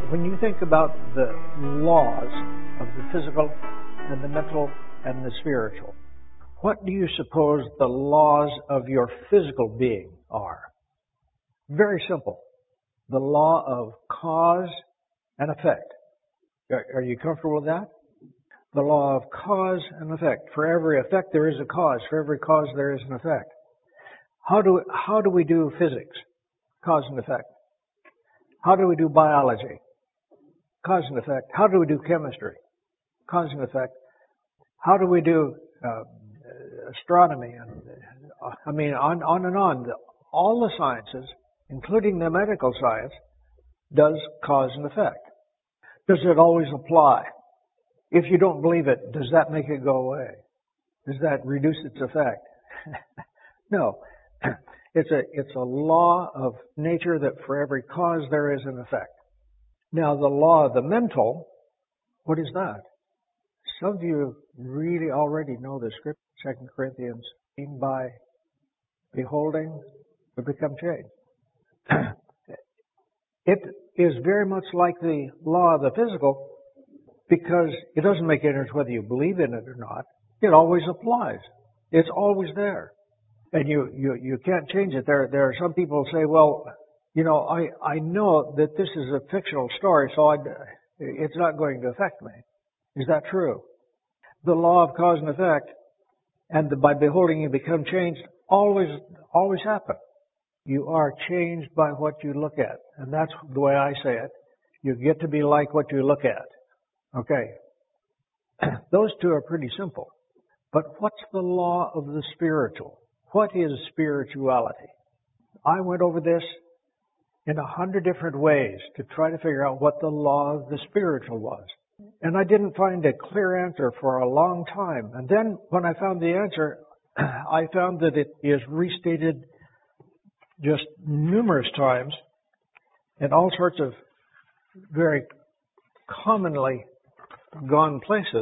When you think about the laws of the physical and the mental and the spiritual, what do you suppose the laws of your physical being are? Very simple. The law of cause and effect. Are you comfortable with that? The law of cause and effect. For every effect there is a cause. For every cause there is an effect. How do we do physics? Cause and effect. How do we do biology? Cause and effect. How do we do chemistry? Cause and effect. How do we do astronomy? And on and on. All the sciences, including the medical science, does cause and effect. Does it always apply? If you don't believe it, does that make it go away? Does that reduce its effect? No. It's a law of nature that for every cause there is an effect. Now, the law of the mental, what is that? Some of you really already know the scripture, 2 Corinthians, by beholding, we become changed. It is very much like the law of the physical because it doesn't make any difference whether you believe in it or not. It always applies. It's always there. And you can't change it. There are some people who say, well, I know that this is a fictional story, so it's not going to affect me. Is that true? The law of cause and effect, and by beholding you become changed, always happen. You are changed by what you look at. And that's the way I say it. You get to be like what you look at. Okay. Those two are pretty simple. But what's the law of the spiritual? What is spirituality? I went over this in 100 different ways to try to figure out what the law of the spiritual was. And I didn't find a clear answer for a long time. And then when I found the answer, I found that it is restated just numerous times in all sorts of very commonly gone places.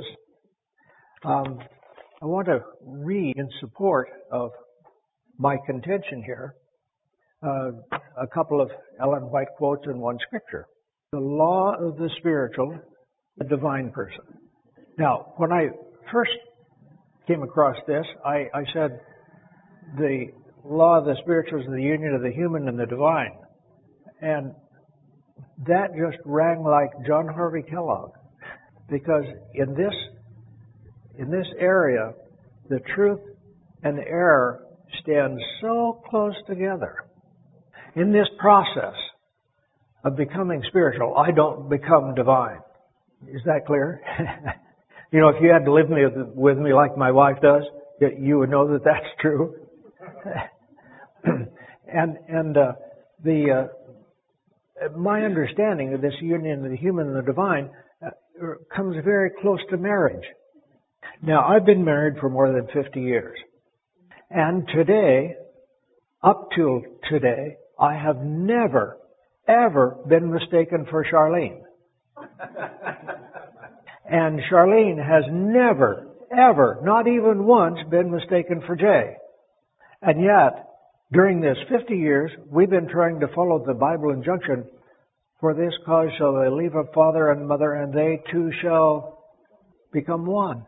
I want to read in support of my contention here a couple of Ellen White quotes and one scripture. The law of the spiritual, the divine person. Now, when I first came across this, I said the law of the spiritual is the union of the human and the divine. And that just rang like John Harvey Kellogg. Because in this area, the truth and the error stand so close together. In this process of becoming spiritual, I don't become divine. Is that clear? If you had to live with me like my wife does, you would know that that's true. My understanding of this union of the human and the divine comes very close to marriage. Now, I've been married for more than 50 years. And today, up till today, I have never, ever been mistaken for Charlene. And Charlene has never, ever, not even once, been mistaken for Jay. And yet, during this 50 years, we've been trying to follow the Bible injunction, for this cause shall they leave a father and mother, and they two shall become one.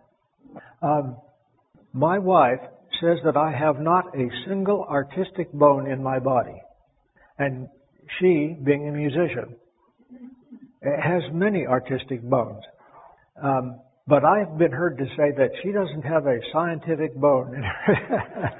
My wife says that I have not a single artistic bone in my body. And she, being a musician, has many artistic bones. But I've been heard to say that she doesn't have a scientific bone in her.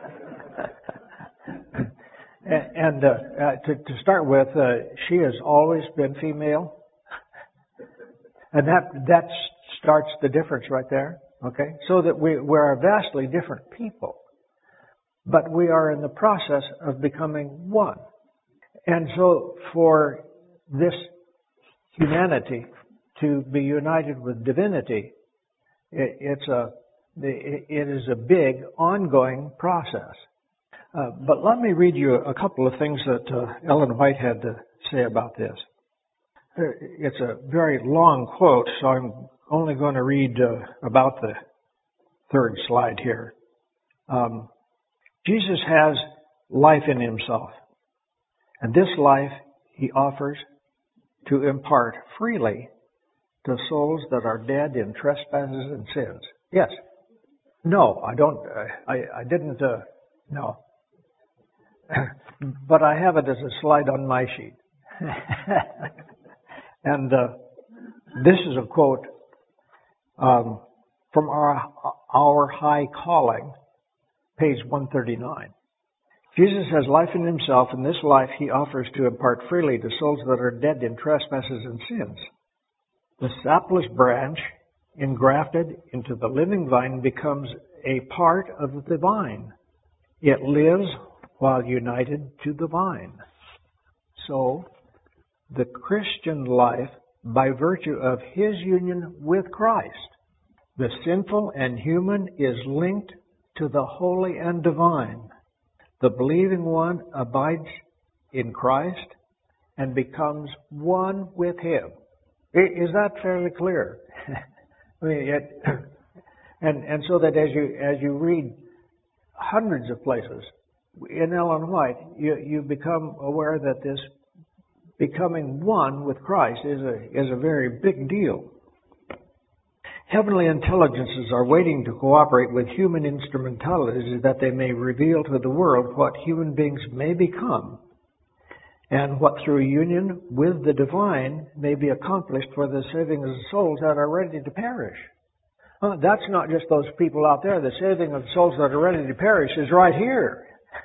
And to start with, she has always been female. And that starts the difference right there. Okay? So that we're vastly different people. But we are in the process of becoming one. And so for this humanity to be united with divinity, it is a big ongoing process. But let me read you a couple of things that Ellen White had to say about this. It's a very long quote, so I'm only going to read about the third slide here. Jesus has life in himself, and this life he offers to impart freely to souls that are dead in trespasses and sins. Yes. No, I don't. I didn't. No. But I have it as a slide on my sheet. And this is a quote from our High Calling, page 139. Jesus has life in himself, and this life he offers to impart freely to souls that are dead in trespasses and sins. The sapless branch, engrafted into the living vine, becomes a part of the vine. It lives while united to the vine. So, the Christian life, by virtue of his union with Christ, the sinful and human, is linked to the holy and divine. The believing one abides in Christ and becomes one with him. Is that fairly clear? I mean, and so that as you read hundreds of places in Ellen White, you become aware that this becoming one with Christ is a very big deal. Heavenly intelligences are waiting to cooperate with human instrumentalities that they may reveal to the world what human beings may become and what through union with the divine may be accomplished for the saving of souls that are ready to perish. That's not just those people out there. The saving of souls that are ready to perish is right here.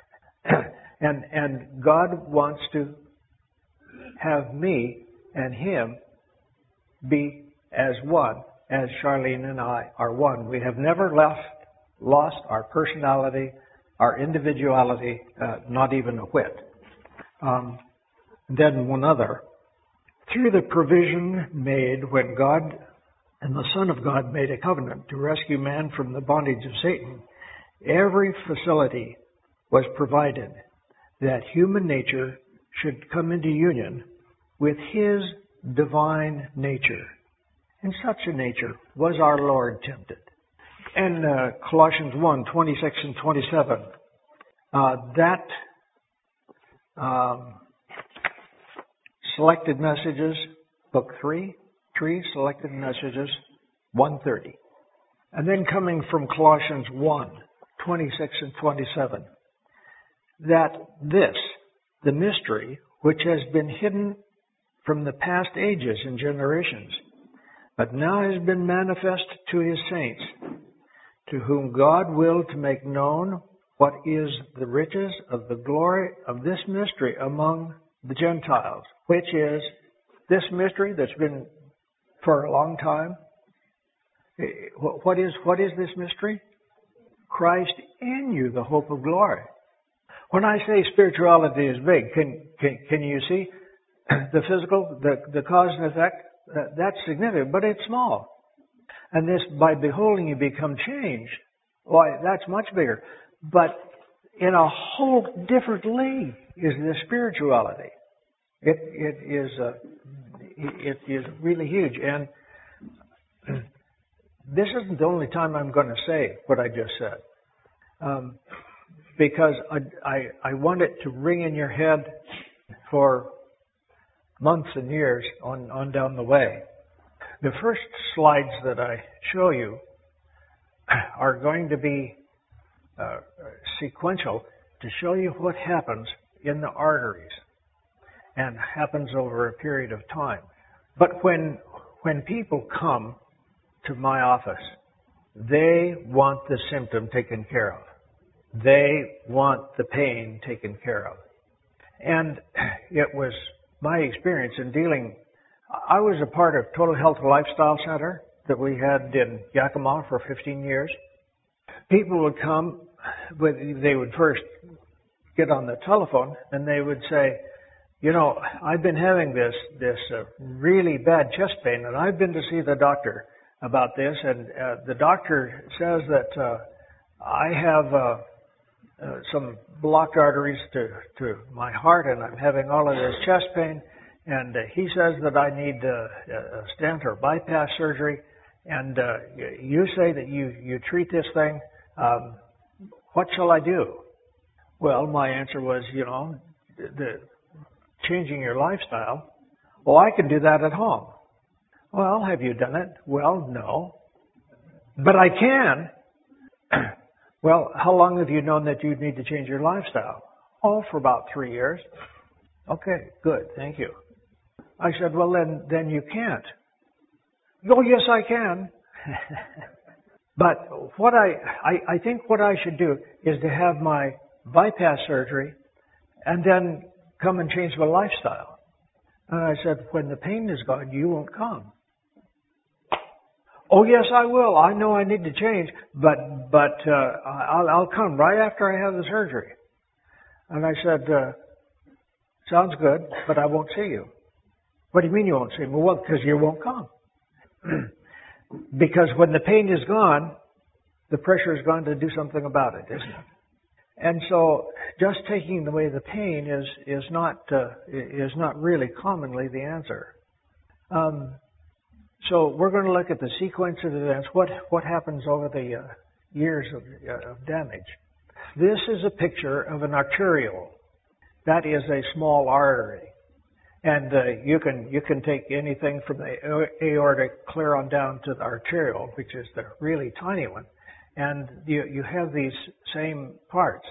And God wants to have me and him be as one, as Charlene and I are one. We have never lost our personality, our individuality, not even a whit. Then one other. Through the provision made when God and the Son of God made a covenant to rescue man from the bondage of Satan, every facility was provided that human nature should come into union with his divine nature. In such a nature was our Lord tempted. And Colossians 1, 26 and 27, Selected Messages, Book 3, Selected Messages, 130. And then coming from Colossians 1, 26 and 27, that this, the mystery, which has been hidden from the past ages and generations, but now has been manifest to his saints, to whom God willed to make known what is the riches of the glory of this mystery among the Gentiles, which is this mystery that's been for a long time. What is this mystery? Christ in you, the hope of glory. When I say spirituality is big, can you see the physical, the cause and effect? That's significant, but it's small. And this, by beholding you become changed, why, that's much bigger. But in a whole different league is this spirituality. It is really huge. And this isn't the only time I'm going to say what I just said. Because I want it to ring in your head for months and years on down the way. The first slides that I show you are going to be sequential to show you what happens in the arteries and happens over a period of time. But when people come to my office, they want the symptom taken care of. They want the pain taken care of. And it was my experience in dealing. I was a part of Total Health Lifestyle Center that we had in Yakima for 15 years. People would come, they would first get on the telephone and they would say, you know, I've been having this really bad chest pain and I've been to see the doctor about this and the doctor says that I have some blocked arteries to my heart and I'm having all of this chest pain. And he says that I need a stent or bypass surgery. And you say that you treat this thing. What shall I do? Well, my answer was, you know, changing your lifestyle Well, I can do that at home. Well, have you done it? Well, no. But I can. Well, how long have you known that you need to change your lifestyle? Oh, for about 3 years. Okay, good, thank you. I said, well, then you can't. Oh, yes, I can. But what I think what I should do is to have my bypass surgery and then come and change my lifestyle. And I said, when the pain is gone, you won't come. Oh, yes, I will. I know I need to change, but I'll come right after I have the surgery. And I said, sounds good, but I won't see you. What do you mean you won't see me? Well, because you won't come. Because when the pain is gone, the pressure is gone to do something about it, isn't it? And so just taking away the pain is not really commonly the answer. So we're going to look at the sequence of events, what happens over the years of damage. This is a picture of an arteriole. That is a small artery. And you can take anything from the aortic clear on down to the arteriole, which is the really tiny one. And you have these same parts.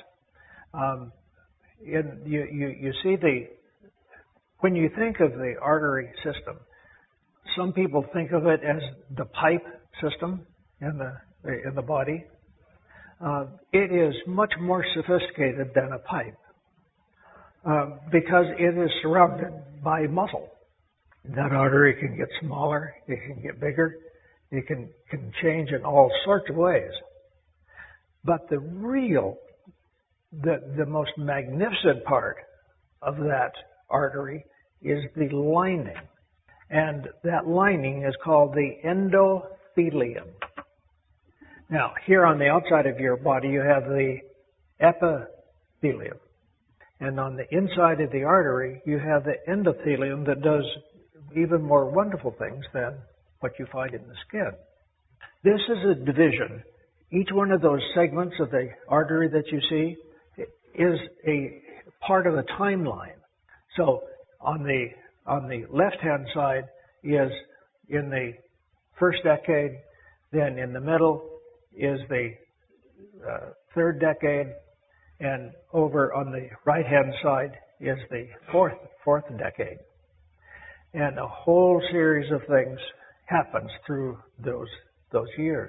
You see when you think of the artery system, some people think of it as the pipe system in the body. It is much more sophisticated than a pipe because it is surrounded by muscle. That artery can get smaller, it can get bigger, it can change in all sorts of ways. But the most magnificent part of that artery is the lining. And that lining is called the endothelium. Now, here on the outside of your body, you have the epithelium. And on the inside of the artery, you have the endothelium that does even more wonderful things than what you find in the skin. This is a division. Each one of those segments of the artery that you see is a part of a timeline. So on the left-hand side is in the first decade, then in the middle is the third decade, and over on the right-hand side is the fourth decade. And a whole series of things happens through those years.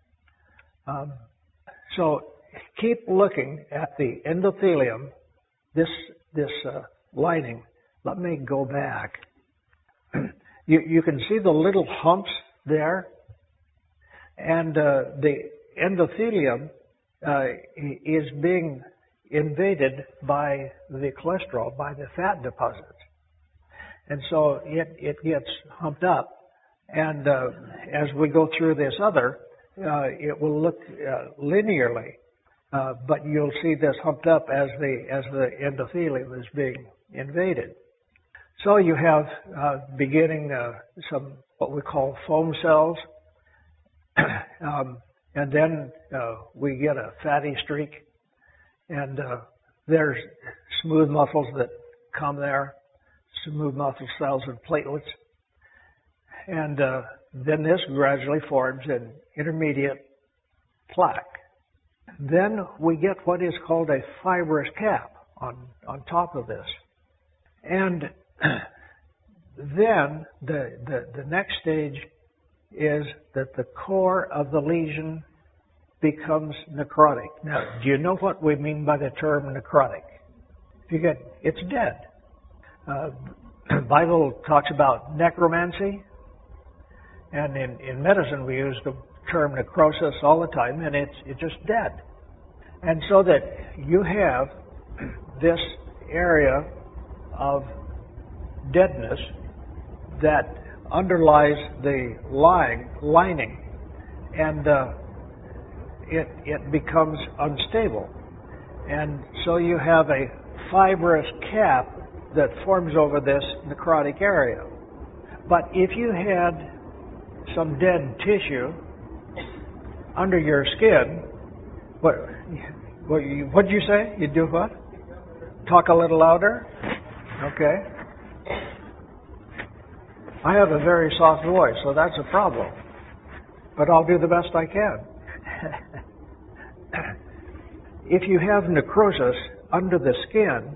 So keep looking at the endothelium, this lining. Let me go back. You can see the little humps there, and the endothelium is being invaded by the cholesterol, by the fat deposits. And so it gets humped up, and as we go through this other, it will look linearly, but you'll see this humped up as the endothelium is being invaded. So you have beginning some what we call foam cells, and then we get a fatty streak, and there's smooth muscles that come there, smooth muscle cells and platelets, and then this gradually forms an intermediate plaque. Then we get what is called a fibrous cap on top of this, and then the next stage is that the core of the lesion becomes necrotic. Now, do you know what we mean by the term necrotic? It's dead. The Bible talks about necromancy, and in medicine we use the term necrosis all the time, and it's just dead. And so that you have this area of deadness that underlies the lining, and it becomes unstable. And so you have a fibrous cap that forms over this necrotic area. But if you had some dead tissue under your skin, what'd you say? You'd do what? Talk a little louder? Okay. I have a very soft voice, so that's a problem. But I'll do the best I can. If you have necrosis under the skin,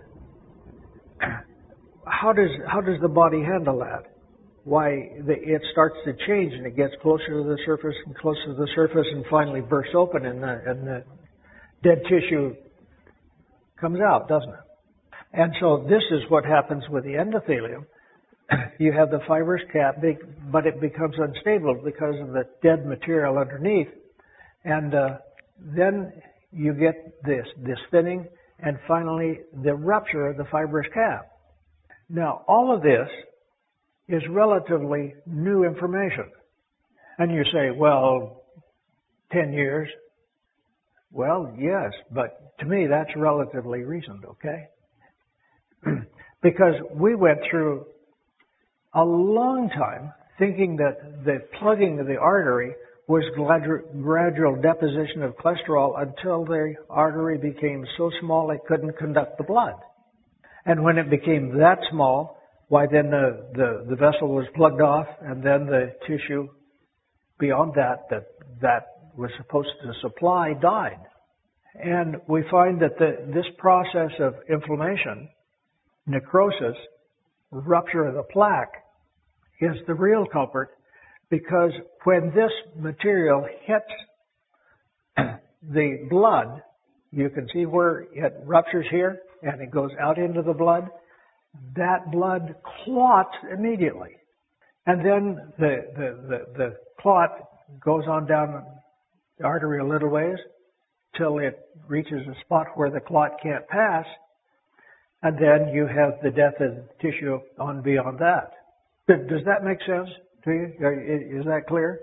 how does the body handle that? Why, it starts to change and it gets closer to the surface and closer to the surface and finally bursts open and the dead tissue comes out, doesn't it? And so this is what happens with the endothelium. You have the fibrous cap, but it becomes unstable because of the dead material underneath. And then you get this thinning and finally the rupture of the fibrous cap. Now, all of this is relatively new information. And you say, well, 10 years. Well, yes, but to me that's relatively recent, okay? Because we went through a long time thinking that the plugging of the artery was gradual deposition of cholesterol until the artery became so small it couldn't conduct the blood. And when it became that small, why then the vessel was plugged off and then the tissue beyond that was supposed to supply died. And we find that this process of inflammation, necrosis, rupture of the plaque, is the real culprit, because when this material hits the blood, you can see where it ruptures here and it goes out into the blood. That blood clots immediately. And then the clot goes on down the artery a little ways till it reaches a spot where the clot can't pass. And then you have the death of the tissue on beyond that. Does that make sense to you? Is that clear?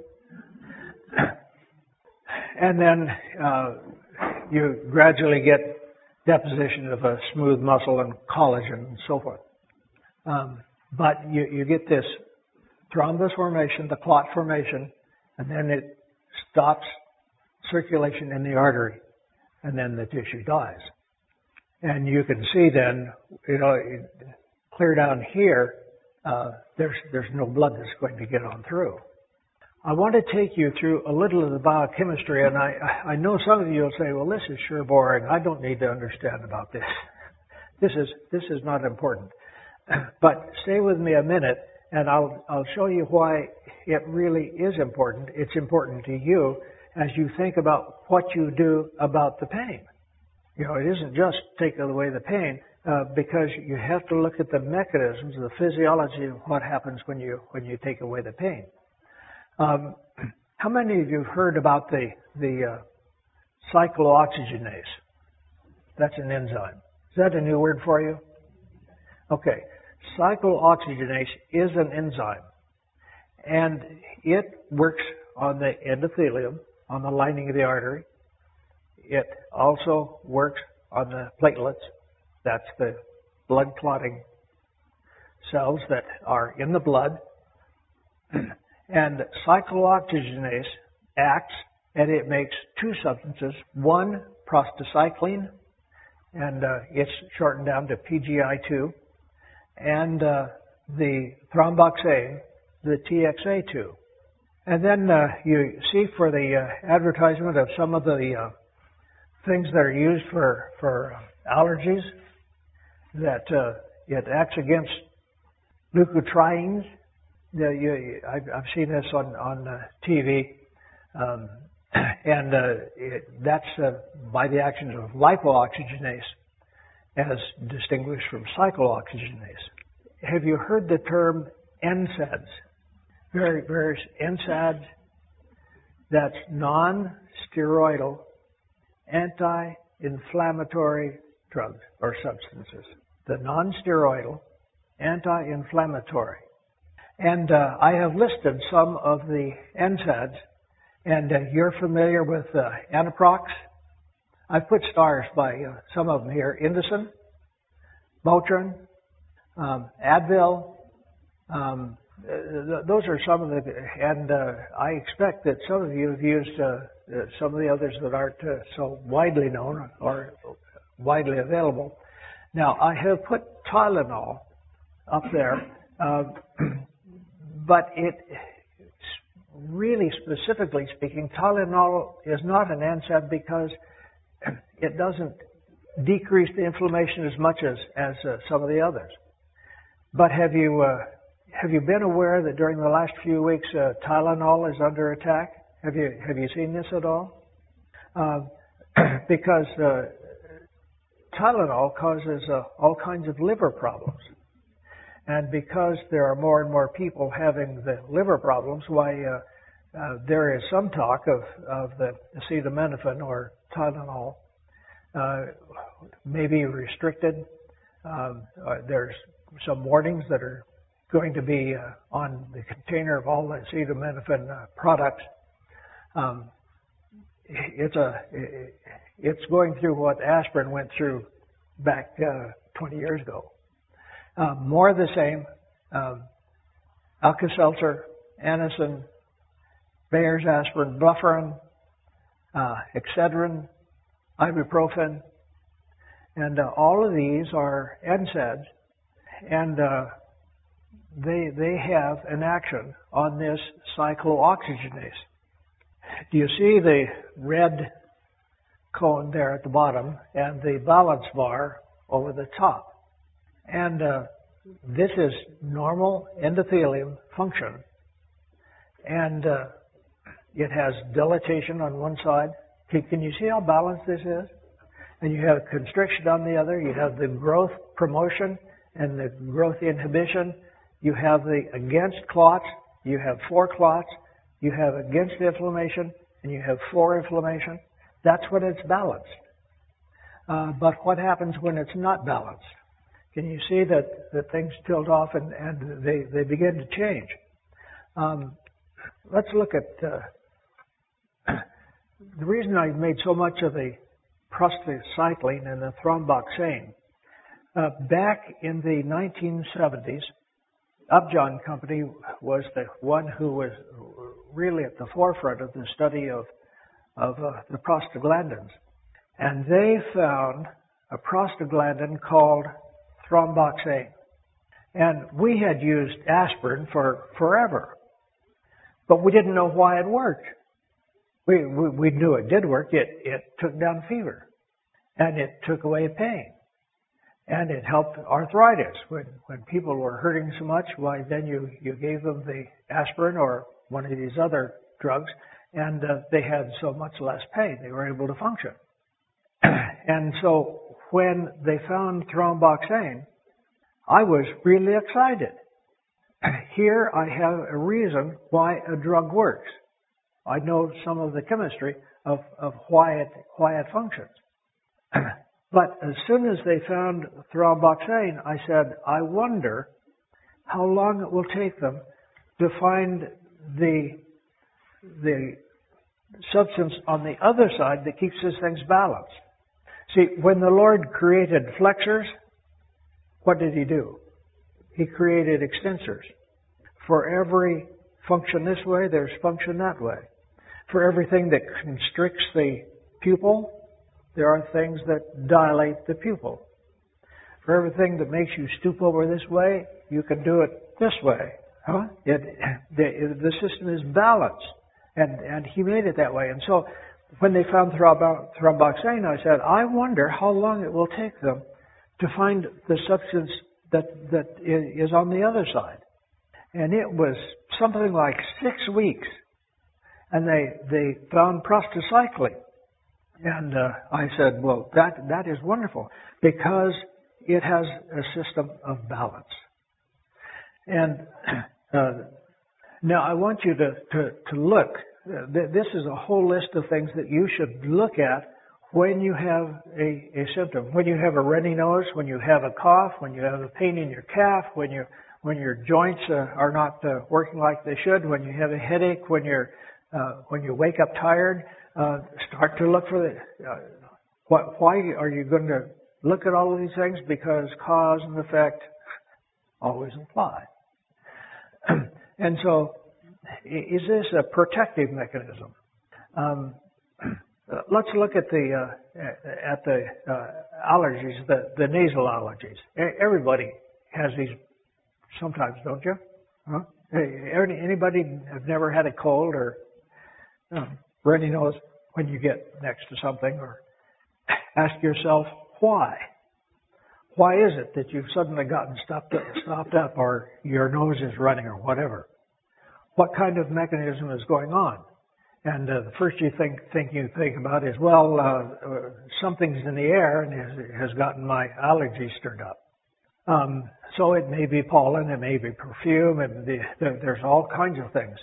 And then you gradually get deposition of a smooth muscle and collagen and so forth. But you get this thrombus formation, the clot formation, and then it stops circulation in the artery, and then the tissue dies. And you can see then, clear down here, there's no blood that's going to get on through. I want to take you through a little of the biochemistry, and I know some of you will say, well, this is sure boring. I don't need to understand about this. This is not important. But stay with me a minute, and I'll show you why it really is important. It's important to you as you think about what you do about the pain. It isn't just take away the pain, because you have to look at the mechanisms, the physiology of what happens when you take away the pain. How many of you have heard about the cyclooxygenase? That's an enzyme. Is that a new word for you? Okay. Cyclooxygenase is an enzyme, and it works on the endothelium, on the lining of the artery. It also works on the platelets. That's the blood clotting cells that are in the blood. And cyclooxygenase acts and it makes two substances. One, prostacyclin, and it's shortened down to PGI2, and the thromboxane, the TXA2. And then you see for the advertisement of some of the things that are used for allergies, that it acts against leukotrienes. I've seen this on TV, and that's by the action of lipooxygenase as distinguished from cyclooxygenase. Have you heard the term NSAIDs? Various NSAIDs, that's non-steroidal anti-inflammatory drugs or substances. The non-steroidal anti-inflammatory. And I have listed some of the NSAIDs, and you're familiar with Anaprox. I've put stars by some of them here. Indocin, Motrin, Advil. Those are some of the, and I expect that some of you have used some of the others that aren't so widely known or widely available. Now, I have put Tylenol up there, but really specifically speaking, Tylenol is not an NSAID because it doesn't decrease the inflammation as much as some of the others. But have you been aware that during the last few weeks Tylenol is under attack? Have you seen this at all? Because Tylenol causes all kinds of liver problems. And because there are more and more people having the liver problems, there is some talk of the acetaminophen or Tylenol may be restricted. There's some warnings that are going to be on the container of all the acetaminophen products. It's going through what aspirin went through back 20 years ago. More of the same, Alka-Seltzer, Anacin, Bayer's aspirin, Bufferin, Excedrin, ibuprofen, and all of these are NSAIDs, and they have an action on this cyclooxygenase. Do you see the red cone there at the bottom and the balance bar over the top? And this is normal endothelium function, and it has dilatation on one side. Can you see how balanced this is? And you have constriction on the other. You have the growth promotion and the growth inhibition. You have the against clots. You have for clots. You have against inflammation, and you have for inflammation. That's when it's balanced. But what happens when it's not balanced? Can you see that things tilt off and they begin to change? Let's look at the reason I made so much of the prostacyclin and the thromboxane. Back in the 1970s, Upjohn Company was the one who was really at the forefront of the study of the prostaglandins. And they found a prostaglandin called thromboxane. And we had used aspirin for forever, but we didn't know why it worked. We knew it did work. It took down fever, and it took away pain, and it helped arthritis. When people were hurting so much, then you gave them the aspirin or one of these other drugs, and they had so much less pain. They were able to function. And so when they found thromboxane, I was really excited. Here I have a reason why a drug works. I know some of the chemistry of why it functions. But as soon as they found thromboxane, I said, I wonder how long it will take them to find the substance on the other side that keeps these things balanced. See, when the Lord created flexors, what did He do? He created extensors. For every function this way, there's function that way. For everything that constricts the pupil, there are things that dilate the pupil. For everything that makes you stoop over this way, you can do it this way. The system is balanced, and He made it that way. And so when they found thromboxane, I said, I wonder how long it will take them to find the substance that is on the other side. And it was something like 6 weeks. And they found prostacyclin. And I said, well, that is wonderful because it has a system of balance. And now I want you to look. This is a whole list of things that you should look at when you have a symptom. When you have a runny nose, when you have a cough, when you have a pain in your calf, when your joints are not working like they should, when you have a headache, when you wake up tired, start to look for why are you going to look at all of these things? Because cause and effect always apply. And so, is this a protective mechanism? Let's look at the allergies, the nasal allergies. Everybody has these sometimes, don't you? Huh? Anybody have never had a cold or runny nose when you get next to something, or ask yourself why? Why is it that you've suddenly gotten stopped up, or your nose is running, or whatever? What kind of mechanism is going on? And the first you think about is, well, something's in the air and has gotten my allergies stirred up. So it may be pollen, it may be perfume, and there's all kinds of things.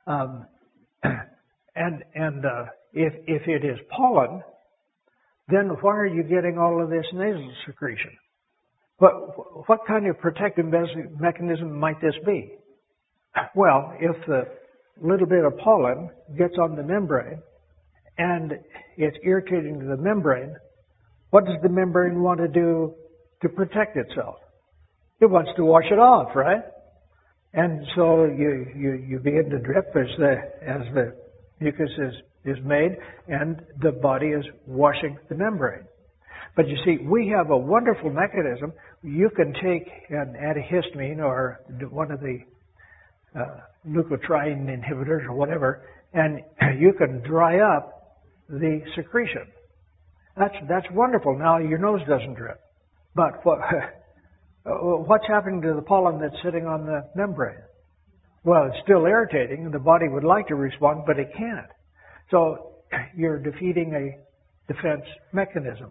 If it is pollen, then why are you getting all of this nasal secretion? What kind of protective mechanism might this be? Well, if the little bit of pollen gets on the membrane and it's irritating to the membrane, what does the membrane want to do to protect itself? It wants to wash it off, right? And so you begin to drip as the mucus is made, and the body is washing the membrane. But you see, we have a wonderful mechanism. You can take an antihistamine or one of the leukotriene inhibitors or whatever, and you can dry up the secretion. That's wonderful. Now your nose doesn't drip. But what's happening to the pollen that's sitting on the membrane? Well, it's still irritating, and the body would like to respond, but it can't. So you're defeating a defense mechanism.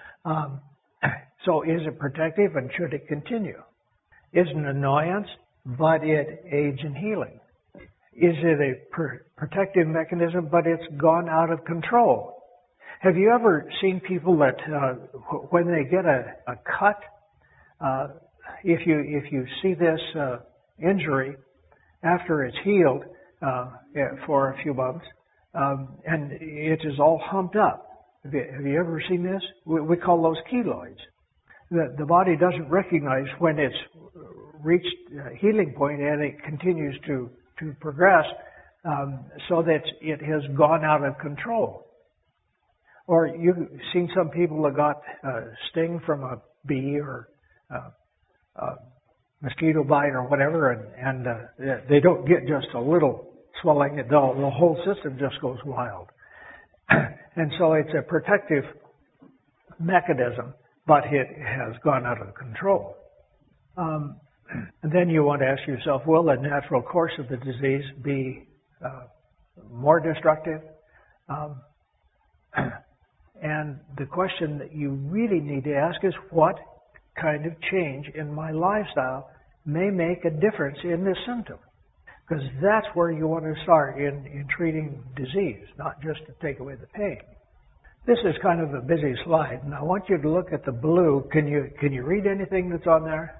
So is it protective, and should it continue? It's an annoyance, but it aids in healing. Is it a protective mechanism, but it's gone out of control? Have you ever seen people that when they get a cut, if you see this injury after it's healed for a few months, and it is all humped up? Have you ever seen this? We call those keloids. The body doesn't recognize when it's reached healing point, and it continues to progress so that it has gone out of control. Or you've seen some people that got sting from a bee or a mosquito bite or whatever, and they don't get just a little swelling. The whole system just goes wild. And so it's a protective mechanism, but it has gone out of control. And then you want to ask yourself, will the natural course of the disease be more destructive? And the question that you really need to ask is, what kind of change in my lifestyle may make a difference in this symptom? Because that's where you want to start in treating disease, not just to take away the pain. This is kind of a busy slide, and I want you to look at the blue. Can you read anything that's on there?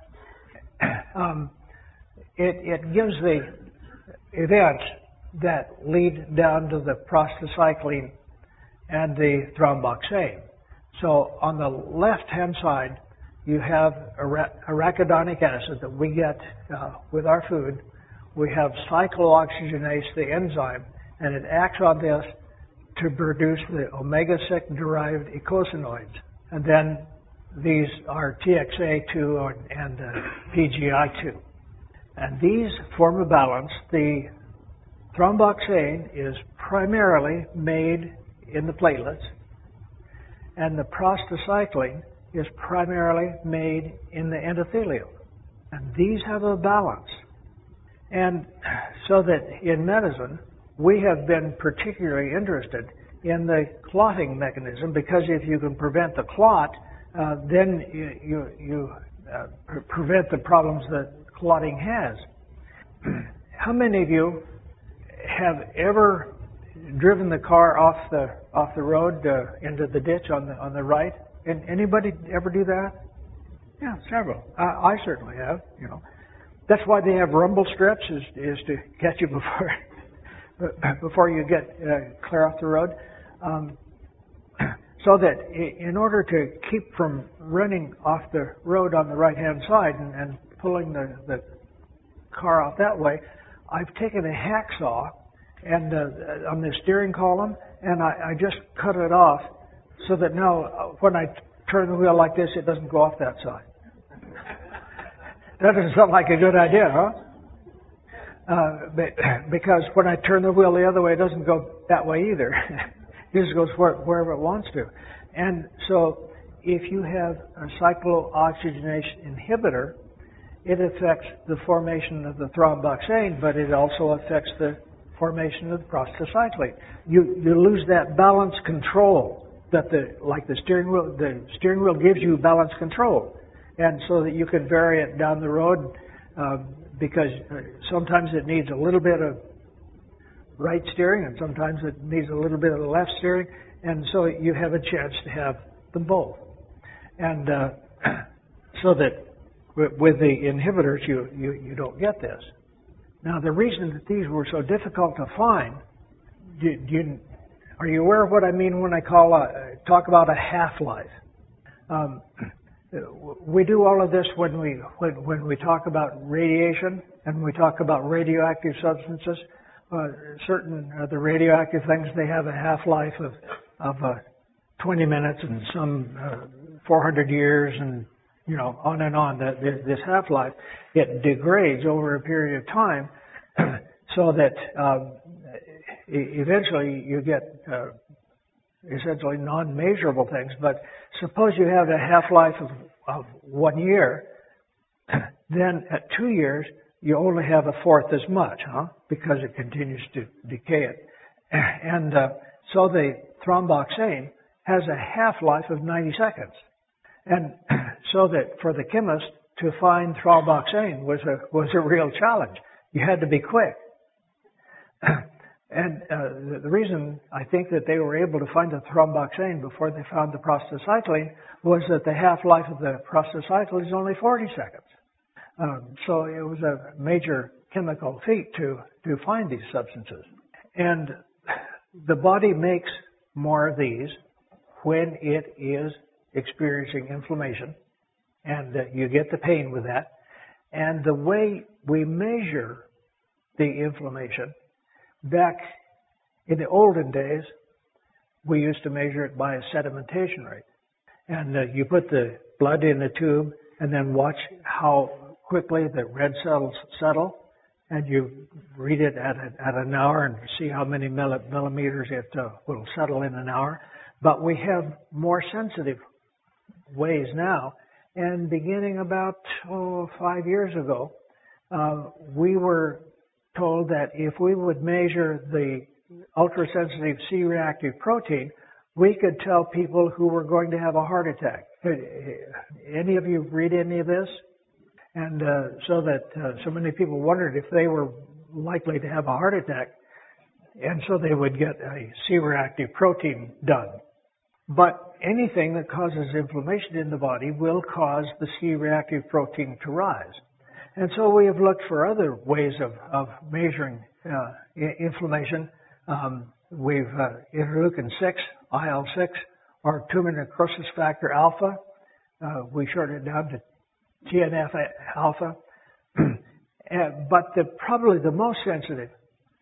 It gives the events that lead down to the prostacyclin and the thromboxane. So on the left-hand side, you have arachidonic acid that we get with our food. We have cyclooxygenase, the enzyme, and it acts on this to produce the omega-6 derived eicosanoids. And then these are TXA2 and PGI2. And these form a balance. The thromboxane is primarily made in the platelets, and the prostacyclin is primarily made in the endothelium. And these have a balance. And so that in medicine, we have been particularly interested in the clotting mechanism, because if you can prevent the clot, then you prevent the problems that clotting has. How many of you have ever driven the car off the road into the ditch on the right? And anybody ever do that? Yeah, several. I certainly have. That's why they have rumble strips, is to catch you before you get clear off the road. So that in order to keep from running off the road on the right-hand side and pulling the car off that way, I've taken a hacksaw and on the steering column, and I just cut it off so that now when I turn the wheel like this, it doesn't go off that side. That doesn't sound like a good idea, huh? Because when I turn the wheel the other way, it doesn't go that way either. It just goes wherever it wants to. And so if you have a cyclooxygenase inhibitor, it affects the formation of the thromboxane, but it also affects the formation of the prostacyclin. You lose that balance control that the steering wheel gives you balance control, and so that you can vary it down the road, because sometimes it needs a little bit of right steering and sometimes it needs a little bit of the left steering, and so you have a chance to have them both. And so that with the inhibitors you don't get this. Now the reason that these were so difficult to find, are you aware of what I mean when I talk about a half-life? We do all of this when we talk about radiation and when we talk about radioactive substances. Certain the radioactive things, they have a half-life of 20 minutes and some 400 years, and on and on. This half-life, it degrades over a period of time, so that eventually you get essentially non-measurable things. But suppose you have a half-life of 1 year, then at 2 years you only have a fourth as much, because it continues to decay it. And so the thromboxane has a half-life of 90 seconds. And so that for the chemist to find thromboxane was a real challenge. You had to be quick. And the reason I think that they were able to find the thromboxane before they found the prostacyclin was that the half-life of the prostacyclin is only 40 seconds. So it was a major chemical feat to find these substances. And the body makes more of these when it is experiencing inflammation, and you get the pain with that. And the way we measure the inflammation, back in the olden days, we used to measure it by a sedimentation rate. And you put the blood in a tube and then watch how quickly the red cells settle, and you read it at an hour and see how many millimeters it will settle in an hour. But we have more sensitive ways now, and beginning about 5 years ago, we were told that if we would measure the ultrasensitive C-reactive protein, we could tell people who were going to have a heart attack. Any of you read any of this? And so that so many people wondered if they were likely to have a heart attack, and so they would get a C-reactive protein done. But anything that causes inflammation in the body will cause the C-reactive protein to rise. And so we have looked for other ways of measuring inflammation. We've interleukin-6, IL-6, or tumor necrosis factor alpha. We shortened it down to TNF-alpha. But probably the most sensitive,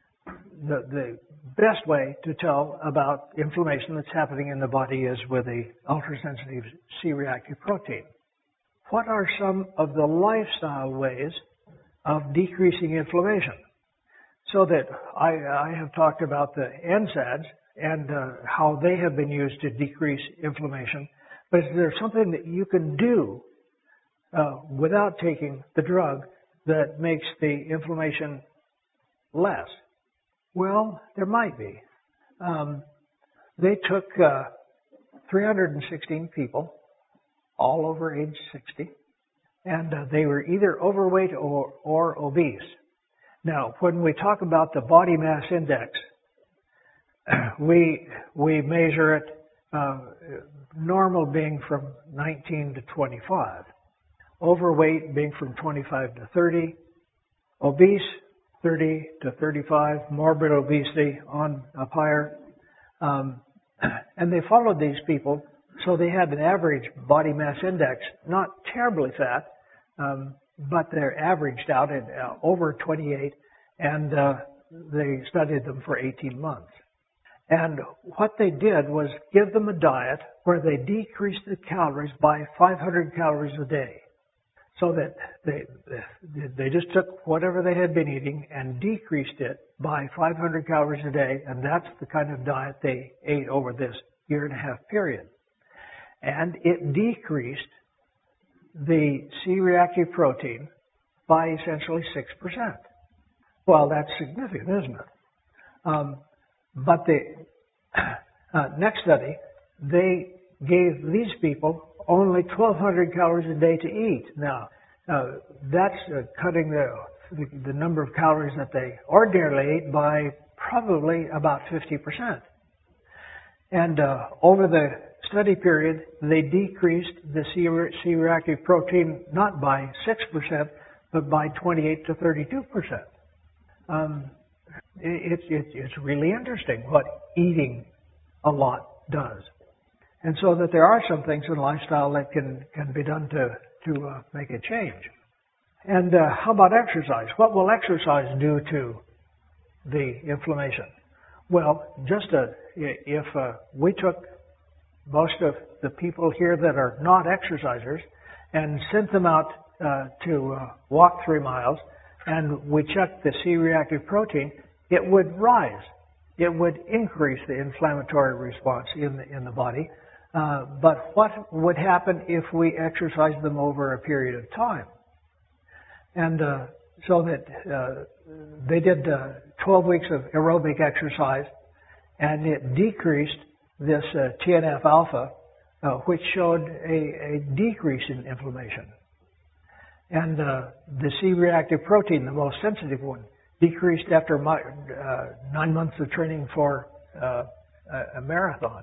the best way to tell about inflammation that's happening in the body is with the ultrasensitive C-reactive protein. What are some of the lifestyle ways of decreasing inflammation? So that I have talked about the NSAIDs and how they have been used to decrease inflammation. But is there something that you can do without taking the drug that makes the inflammation less? Well, there might be. They took 316 people, all over age 60, and they were either overweight or obese. Now, when we talk about the body mass index, we measure it, normal being from 19 to 25, overweight being from 25 to 30, obese 30 to 35, morbid obesity on up higher. And they followed these people, so they had an average body mass index, not terribly fat, but they're averaged out at over 28, and they studied them for 18 months. And what they did was give them a diet where they decreased the calories by 500 calories a day. So that they just took whatever they had been eating and decreased it by 500 calories a day, and that's the kind of diet they ate over this 1.5-year period. And it decreased the C-reactive protein by essentially 6%. Well, that's significant, isn't it? But the next study, they gave these people only 1,200 calories a day to eat. Now, that's cutting the number of calories that they ordinarily ate by probably about 50%. And over the study period, they decreased the C-reactive protein not by 6%, but by 28 to 32%. It's really interesting what eating a lot does. And so that there are some things in lifestyle that can be done to make a change. And how about exercise? What will exercise do to the inflammation? Well, if we took most of the people here that are not exercisers and sent them out to walk 3 miles, and we checked the C-reactive protein, it would rise. It would increase the inflammatory response in the body. But what would happen if we exercised them over a period of time? And so that they did 12 weeks of aerobic exercise, and it decreased this TNF-alpha, which showed a decrease in inflammation. And the C-reactive protein, the most sensitive one, decreased after 9 months of training for a marathon.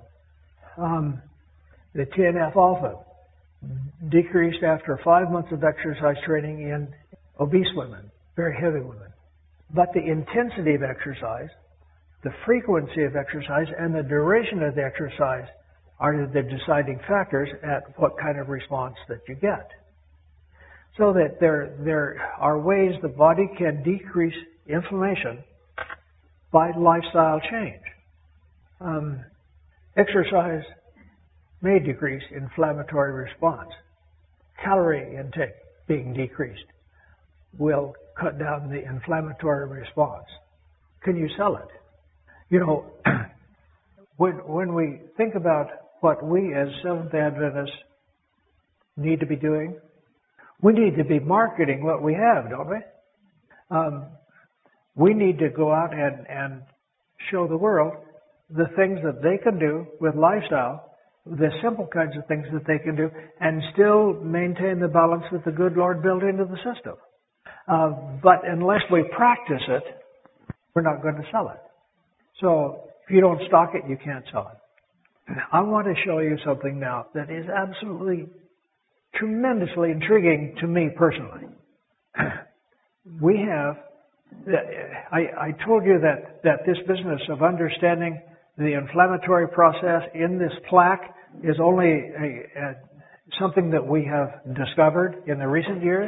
The TNF-alpha decreased after 5 months of exercise training in obese women, very heavy women. But the intensity of exercise, the frequency of exercise, and the duration of the exercise are the deciding factors at what kind of response that you get. So that there are ways the body can decrease inflammation by lifestyle change. Exercise may decrease inflammatory response. Calorie intake being decreased will cut down the inflammatory response. Can you sell it? You know, when we think about what we as Seventh-day Adventists need to be doing, we need to be marketing what we have, don't we? We need to go out and show the world the things that they can do with lifestyle, the simple kinds of things that they can do, and still maintain the balance that the good Lord built into the system. But unless we practice it, we're not going to sell it. So if you don't stock it, you can't sell it. I want to show you something now that is absolutely tremendously intriguing to me personally. We have, I told you that this business of understanding the inflammatory process in this plaque is only something that we have discovered in the recent years.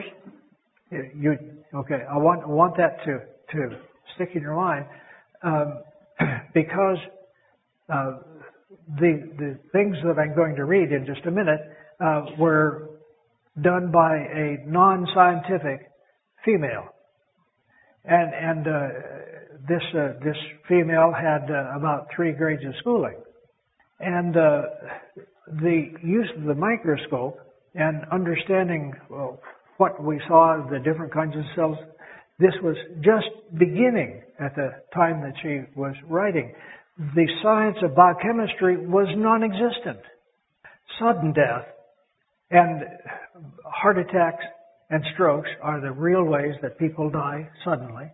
I want that to stick in your mind, because the things that I'm going to read in just a minute were done by a non-scientific female, and this female had about 3 grades of schooling, and the use of the microscope and understanding what we saw, the different kinds of cells, this was just beginning at the time that she was writing. The science of biochemistry was non-existent. Sudden death and heart attacks and strokes are the real ways that people die suddenly.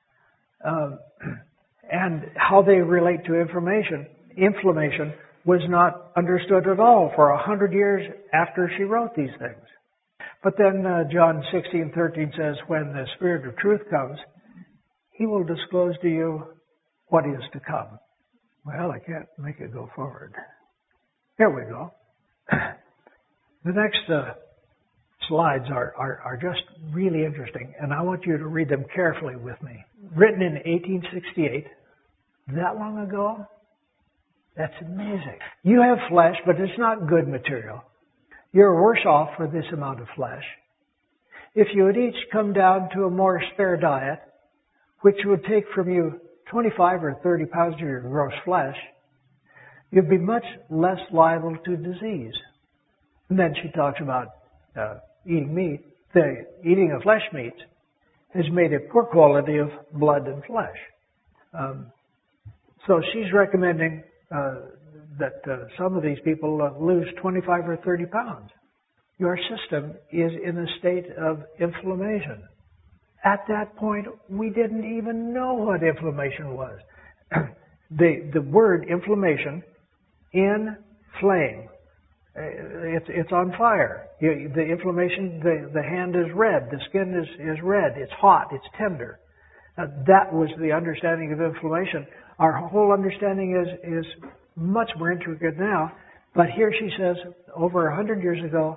And how they relate to inflammation was not understood at all for 100 years after she wrote these things. But then John 16:13 says, when the Spirit of truth comes, He will disclose to you what is to come. Well, I can't make it go forward. Here we go. The next slides are just really interesting, and I want you to read them carefully with me. Written in 1868, that long ago? That's amazing. You have flesh, but it's not good material. You're worse off for this amount of flesh. If you would each come down to a more spare diet, which would take from you 25 or 30 pounds of your gross flesh, you'd be much less liable to disease. And then she talks about eating meat. The eating of flesh meat has made a poor quality of blood and flesh. So she's recommending that some of these people lose 25 or 30 pounds. Your system is in a state of inflammation. At that point, we didn't even know what inflammation was. The word inflammation, inflame, it's on fire. The inflammation, the hand is red, the skin is red, it's hot, it's tender. That was the understanding of inflammation. Our whole understanding is much more intricate now, but here she says, over 100 years ago,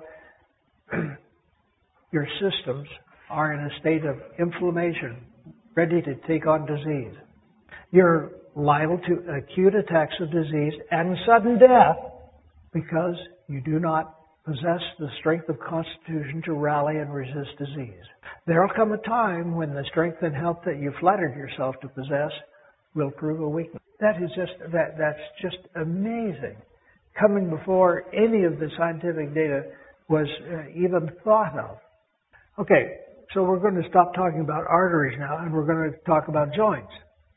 your systems are in a state of inflammation, ready to take on disease. You're liable to acute attacks of disease and sudden death because you do not possess the strength of constitution to rally and resist disease. There will come a time when the strength and health that you flattered yourself to possess will prove a weakness. That's just amazing. Coming before any of the scientific data was even thought of. Okay, so we're going to stop talking about arteries now, and we're going to talk about joints.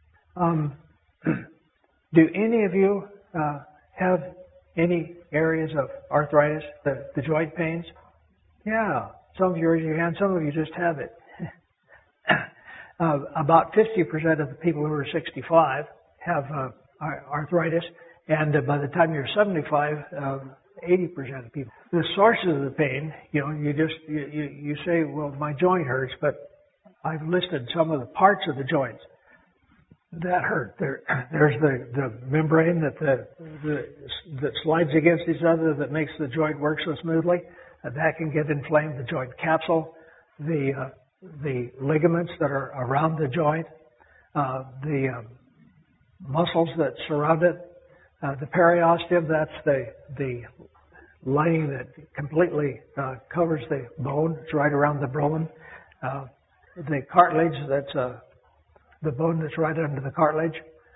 Do any of you have any areas of arthritis, the joint pains? Yeah, some of you raise your hand, some of you just have it. About 50% of the people who are 65 have arthritis, and by the time you're 75, 80% of people. The sources of the pain, you say, well, my joint hurts, but I've listed some of the parts of the joints that hurt. There's the membrane that slides against each other that makes the joint work so smoothly. That can get inflamed. The joint capsule, the ligaments that are around the joint, the muscles that surround it, the periosteum, that's the lining that completely covers the bone. It's right around the bone. The cartilage, that's the bone that's right under the cartilage.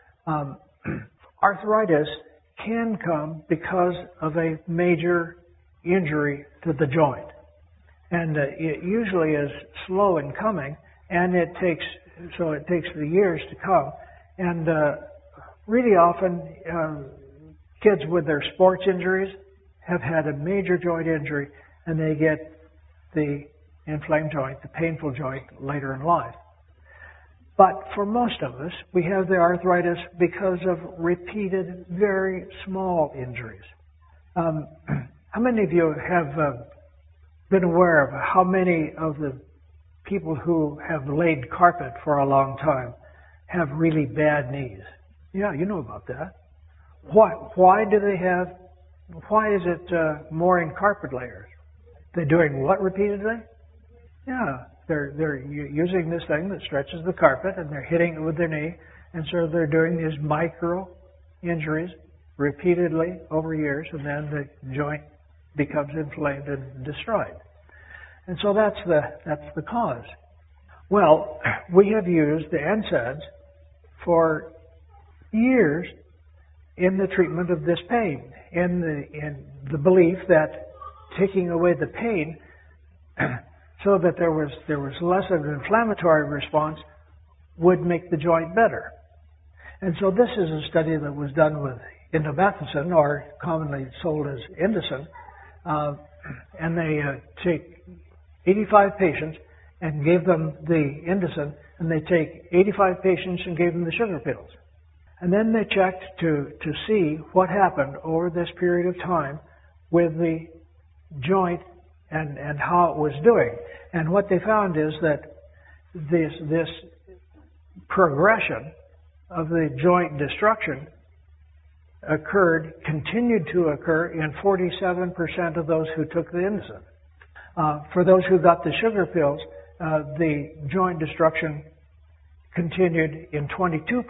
Arthritis can come because of a major injury to the joint. And it usually is slow in coming, and it takes the years to come. And really often, kids with their sports injuries have had a major joint injury, and they get the inflamed joint, the painful joint, later in life. But for most of us, we have the arthritis because of repeated, very small injuries. How many of you have been aware of how many of the people who have laid carpet for a long time have really bad knees? Yeah, you know about that. Why is it more in carpet layers? They're doing what repeatedly? Yeah, they're using this thing that stretches the carpet, and they're hitting it with their knee, and so they're doing these micro injuries repeatedly over years, and then the joint becomes inflamed and destroyed. And so that's the cause. Well, we have used the NSAIDs for years in the treatment of this pain, in the belief that taking away the pain so that there was less of an inflammatory response would make the joint better. And so this is a study that was done with indomethacin, or commonly sold as Indocin, and they take 85 patients and gave them the Indocin, and they take 85 patients and gave them the sugar pills. And then they checked to see what happened over this period of time with the joint and how it was doing. And what they found is that this progression of the joint destruction continued to occur in 47% of those who took the Indocin. For those who got the sugar pills, the joint destruction continued in 22%.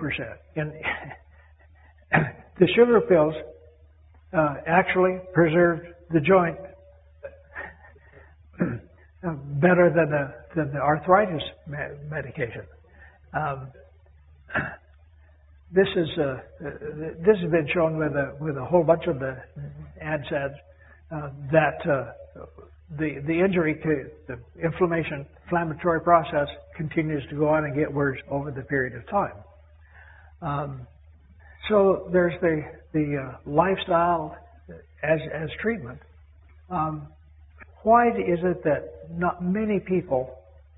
The sugar pills actually preserved the joint better than the arthritis medication. This has been shown with a whole bunch of the NSAIDs that the injury to the inflammatory process continues to go on and get worse over the period of time. So there's the lifestyle as treatment. Why is it that not many people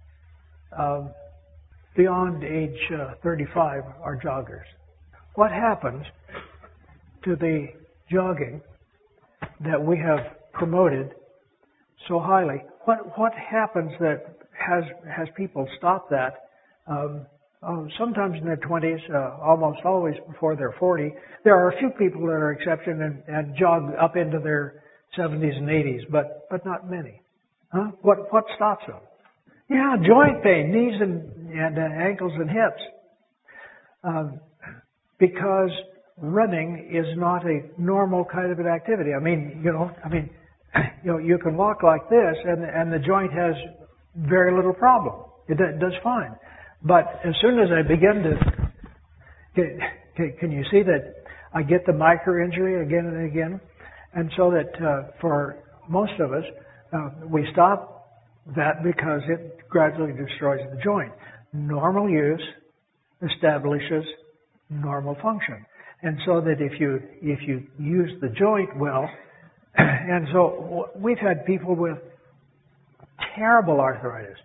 beyond age 35 are joggers? What happens to the jogging that we have promoted so highly? What happens that has people stop that? Sometimes in their 20s, almost always before they're 40. There are a few people that are exception and jog up into their 70s and 80s, but not many. Huh? What stops them? Yeah, joint pain, knees and ankles and hips. Because running is not a normal kind of an activity. You can walk like this and the joint has very little problem. It does fine. But as soon as I begin to, can you see that I get the micro injury again and again? And so that for most of us, we stop that because it gradually destroys the joint. Normal use establishes normal function. And so that if you use the joint well, and so we've had people with terrible arthritis.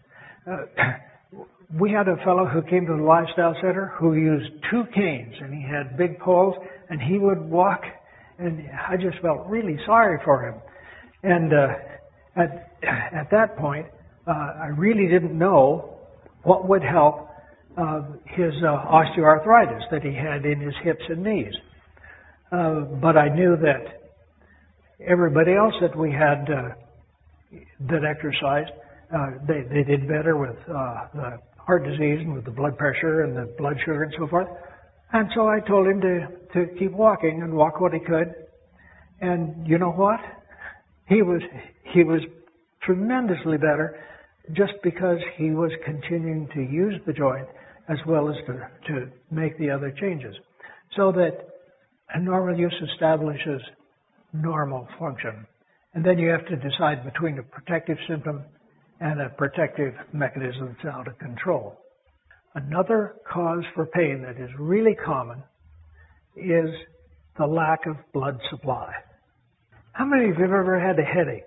We had a fellow who came to the Lifestyle Center who used 2 canes, and he had big poles, and he would walk, and I just felt really sorry for him. And at that point, I really didn't know what would help his osteoarthritis that he had in his hips and knees. But I knew that everybody else that we had that exercised, they did better with the heart disease and with the blood pressure and the blood sugar and so forth. And so I told him to keep walking and walk what he could. And you know what? He was tremendously better just because he was continuing to use the joint as well as to make the other changes. So that a normal use establishes normal function. And then you have to decide between a protective symptom and a protective mechanism that's out of control. Another cause for pain that is really common is the lack of blood supply. How many of you have ever had a headache?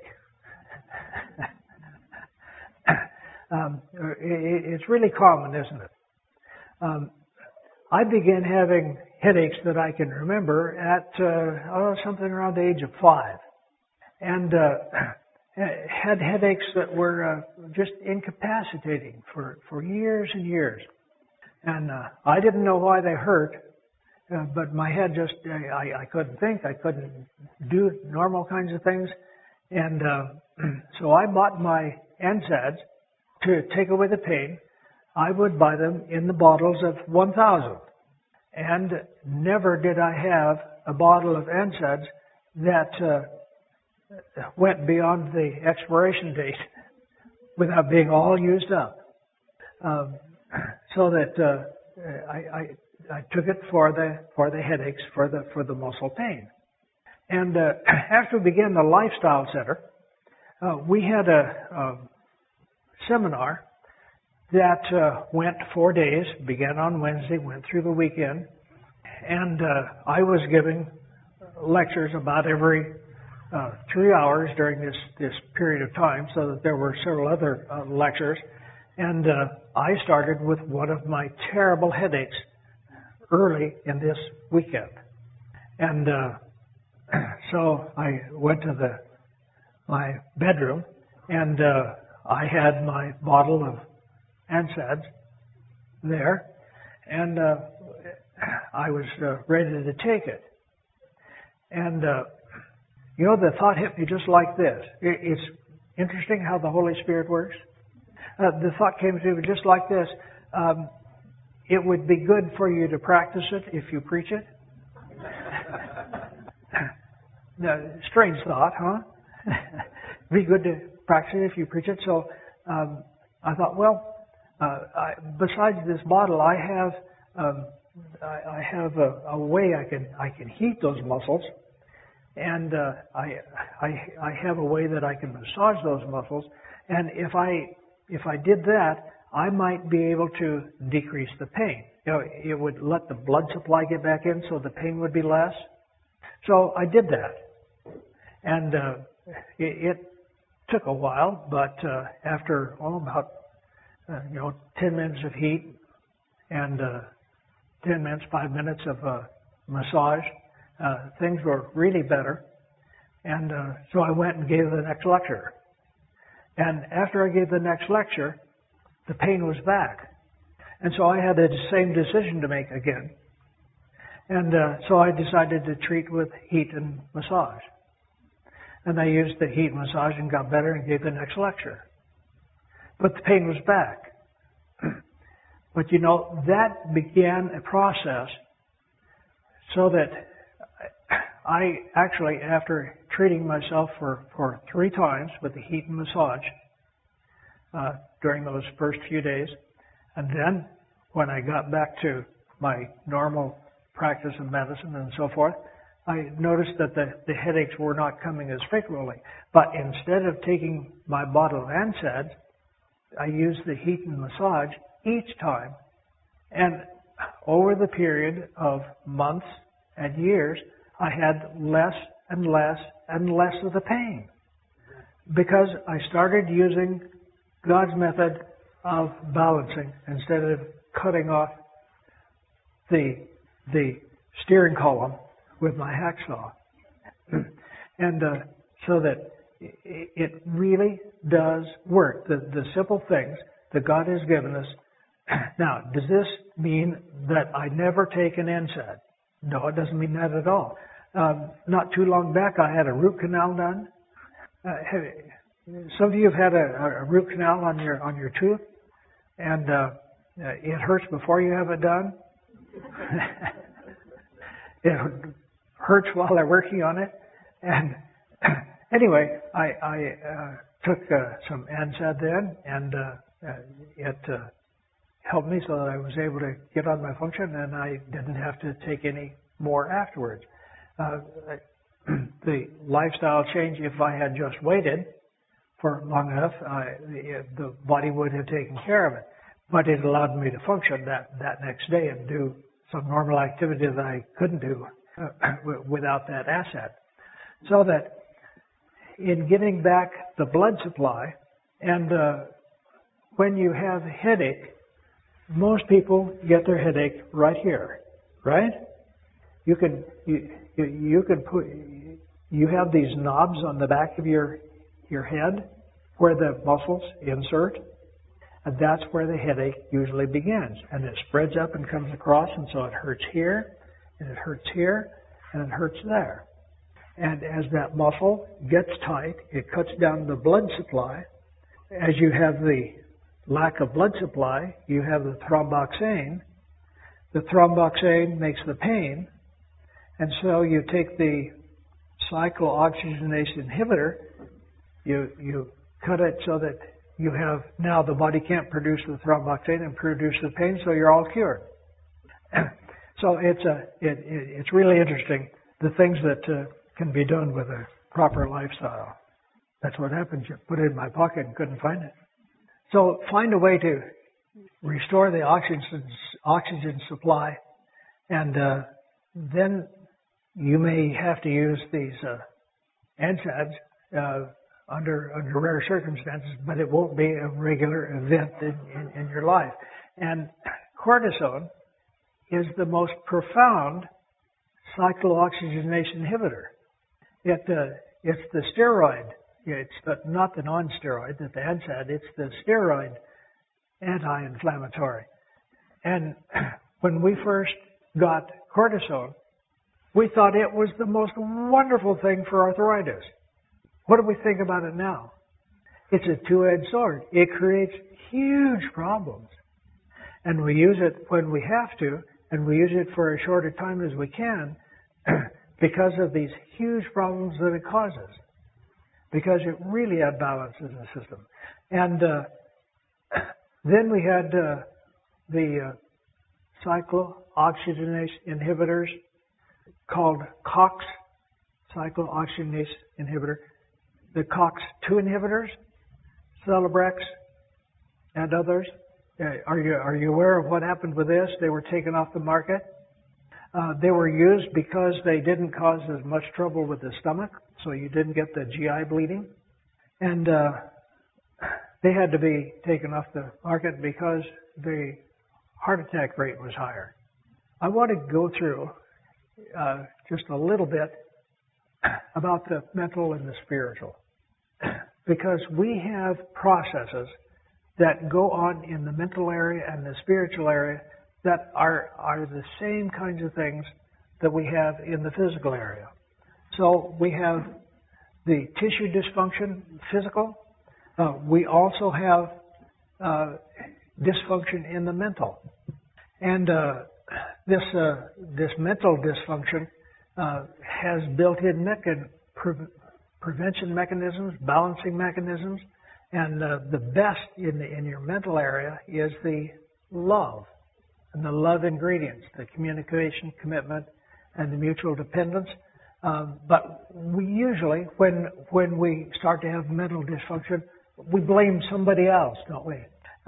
It's really common, isn't it? I began having headaches that I can remember at something around the age of 5. And had headaches that were just incapacitating for years and years. And I didn't know why they hurt, but my head just, I couldn't think, I couldn't do normal kinds of things. And so I bought my NSAIDs to take away the pain. I would buy them in the bottles of 1,000. And never did I have a bottle of NSAIDs that went beyond the expiration date without being all used up. So that I took it for the headaches, for the muscle pain. And after we began the Lifestyle Center, we had a seminar that went 4 days, began on Wednesday, went through the weekend, and I was giving lectures about every 3 hours during this period of time, so that there were several other lectures. And I started with one of my terrible headaches early in this weekend. And so I went to my bedroom, and I had my bottle of NSAIDs there, and I was ready to take it. And the thought hit me just like this. It's interesting how the Holy Spirit works. The thought came to me just like this. It would be good for you to practice it if you preach it. Strange thought, huh? It'd be good to practice it if you preach it. So I thought, well, besides this bottle, I have a way I can heat those muscles, and I have a way that I can massage those muscles. And if I did that, I might be able to decrease the pain. It would let the blood supply get back in, so the pain would be less. So I did that, and it took a while, but after about 10 minutes of heat and 10 minutes, 5 minutes of massage, things were really better. And so I went and gave the next lecture. And after I gave the next lecture, the pain was back. And so I had the same decision to make again. And so I decided to treat with heat and massage. And I used the heat and massage and got better and gave the next lecture. But the pain was back. But that began a process so that I actually, after treating myself for 3 times with the heat and massage during those first few days, and then when I got back to my normal practice of medicine and so forth, I noticed that the headaches were not coming as frequently. But instead of taking my bottle of NSAIDs, I used the heat and massage each time. And over the period of months and years, I had less and less and less of the pain. Because I started using God's method of balancing instead of cutting off the steering column with my hacksaw. And so that it really does work. The simple things that God has given us. Now, does this mean that I never take an NSAID? No, it doesn't mean that at all. Not too long back, I had a root canal done. Some of you have had a root canal on your tooth, and it hurts before you have it done. It hurts while they're working on it. And anyway, I took some NSAID then, and it helped me so that I was able to get on my function, and I didn't have to take any more afterwards. The lifestyle change, if I had just waited for long enough, the body would have taken care of it. But it allowed me to function that next day and do some normal activity that I couldn't do without that asset. So that in getting back the blood supply, and when you have a headache, most people get their headache right here, right? You have these knobs on the back of your head where the muscles insert, and that's where the headache usually begins. And it spreads up and comes across, and so it hurts here, and it hurts here, and it hurts there. And as that muscle gets tight, it cuts down the blood supply. As you have the lack of blood supply, you have the thromboxane. The thromboxane makes the pain, and so you take the cyclooxygenase inhibitor, you cut it so that you have, now the body can't produce the thromboxane and produce the pain, so you're all cured. So it's really interesting, the things that can be done with a proper lifestyle. That's what happens. You put it in my pocket and couldn't find it. So find a way to restore the oxygen supply, and then you may have to use these NSAIDs under rare circumstances, but it won't be a regular event in your life. And cortisone is the most profound cyclooxygenase inhibitor. It's the steroid. It's not the non-steroid, the NSAID. It's the steroid anti-inflammatory. And when we first got cortisone, we thought it was the most wonderful thing for arthritis. What do we think about it now? It's a two-edged sword. It creates huge problems. And we use it when we have to, and we use it for as short a time as we can because of these huge problems that it causes. Because it really unbalances the system. And then we had the cyclooxygenase inhibitors called COX, cyclooxygenase inhibitor, the COX-2 inhibitors, Celebrex, and others. Are you aware of what happened with this? They were taken off the market. They were used because they didn't cause as much trouble with the stomach, so you didn't get the GI bleeding. And they had to be taken off the market because the heart attack rate was higher. I want to go through just a little bit about the mental and the spiritual, because we have processes that go on in the mental area and the spiritual area that are the same kinds of things that we have in the physical area. So we have the tissue dysfunction, physical. We also have dysfunction in the mental. And this mental dysfunction has built-in prevention mechanisms, balancing mechanisms, and the best in your mental area is the love, and the love ingredients, the communication, commitment, and the mutual dependence. But we usually, when we start to have mental dysfunction, we blame somebody else, don't we?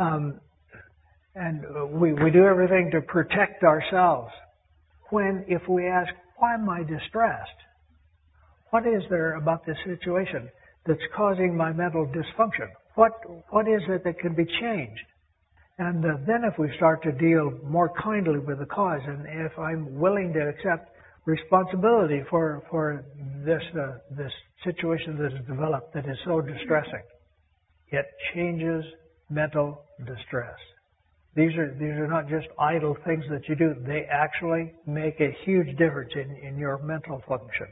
And we do everything to protect ourselves. When, if we ask, why am I distressed? What is there about this situation that's causing my mental dysfunction? What is it that can be changed? And then if we start to deal more kindly with the cause, and if I'm willing to accept responsibility for this situation that has developed that is so distressing, it changes mental distress. These are not just idle things that you do. They actually make a huge difference in your mental function.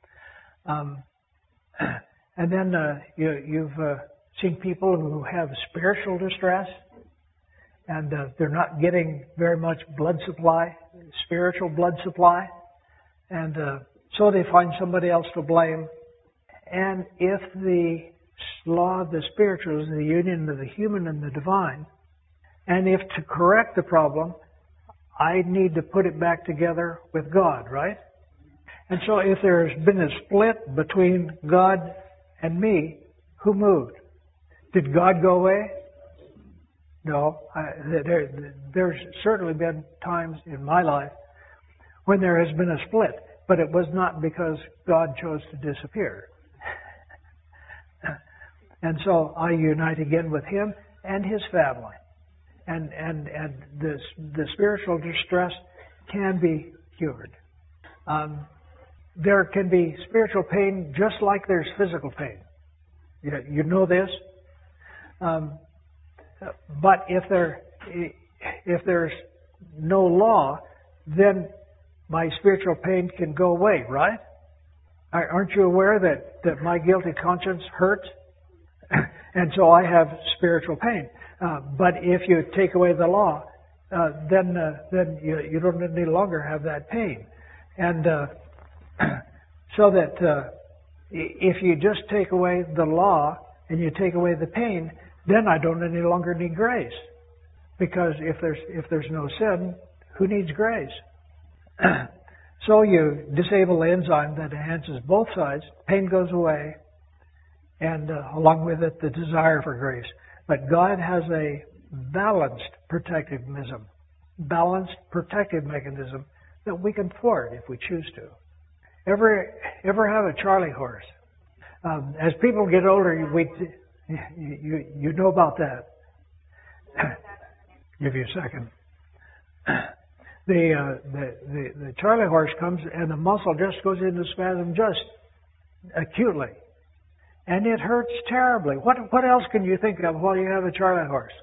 And then you've seen people who have spiritual distress, and they're not getting very much blood supply, spiritual blood supply, and so they find somebody else to blame. And if the law of the spiritual is the union of the human and the divine, and if to correct the problem, I need to put it back together with God, right? And so if there's been a split between God and me, who moved? Did God go away? No. There's certainly been times in my life when there has been a split, but it was not because God chose to disappear. And so I unite again with Him and His family. And the spiritual distress can be cured. There can be spiritual pain just like there's physical pain. You know this. But if there's no law, then my spiritual pain can go away, right? Aren't you aware that my guilty conscience hurts? And so I have spiritual pain. But if you take away the law, then you don't any longer have that pain. And so that if you just take away the law and you take away the pain, then I don't any longer need grace. Because if there's no sin, who needs grace? So you disable the enzyme that enhances both sides, pain goes away, and along with it the desire for grace. But God has a balanced protective mechanism that we can thwart if we choose to. Ever have a Charlie horse? As people get older, you know about that. Give you a second. The Charlie horse comes and the muscle just goes into spasm just acutely. And it hurts terribly. What else can you think of while you have a Charlie horse?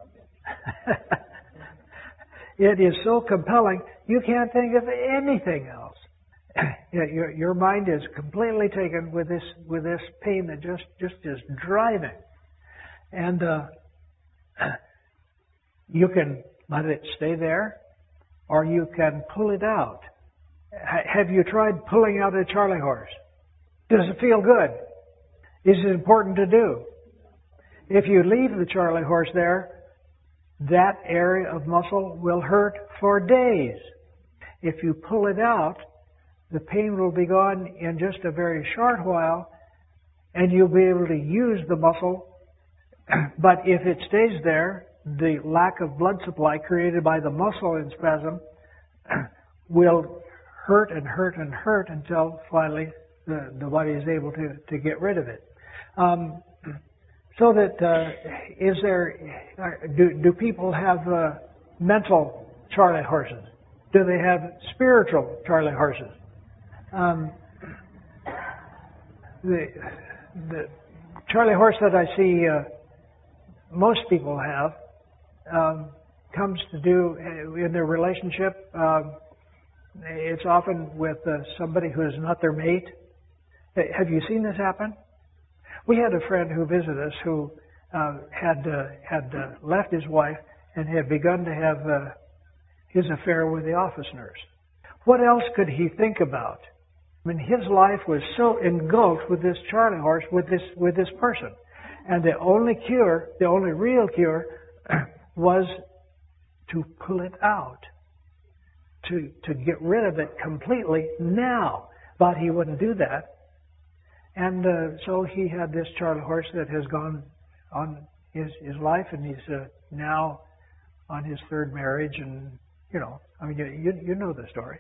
It is so compelling, you can't think of anything else. Your mind is completely taken with this pain that just is driving. And you can let it stay there, or you can pull it out. Have you tried pulling out a Charlie horse? Does it feel good? Is it important to do? If you leave the Charlie horse there, that area of muscle will hurt for days. If you pull it out, the pain will be gone in just a very short while, and you'll be able to use the muscle. But if it stays there, the lack of blood supply created by the muscle in spasm will hurt and hurt and hurt until finally the body is able to get rid of it. So that do people have mental Charlie horses? Do they have spiritual Charlie horses? The Charlie horse that I see most people have comes to do in their relationship. It's often with somebody who is not their mate. Have you seen this happen? We had a friend who visited us who had left his wife and had begun to have his affair with the office nurse. What else could he think about? I mean, his life was so engulfed with this Charlie horse, with this person, and the only real cure, was to pull it out, to get rid of it completely now. But he wouldn't do that. And so he had this Charlie horse that has gone on his life, and he's now on his third marriage, and you know the story.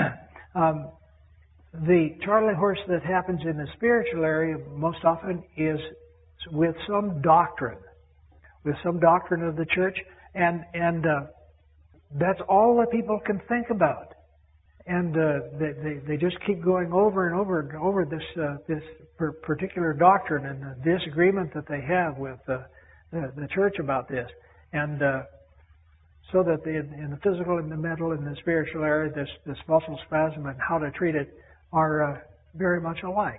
The Charlie horse that happens in the spiritual area most often is with some doctrine of the church, and that's all that people can think about. And they just keep going over and over and over this particular doctrine and the disagreement that they have with the church about this. And so that in the physical, in the mental, and the spiritual area, this muscle spasm and how to treat it are very much alike.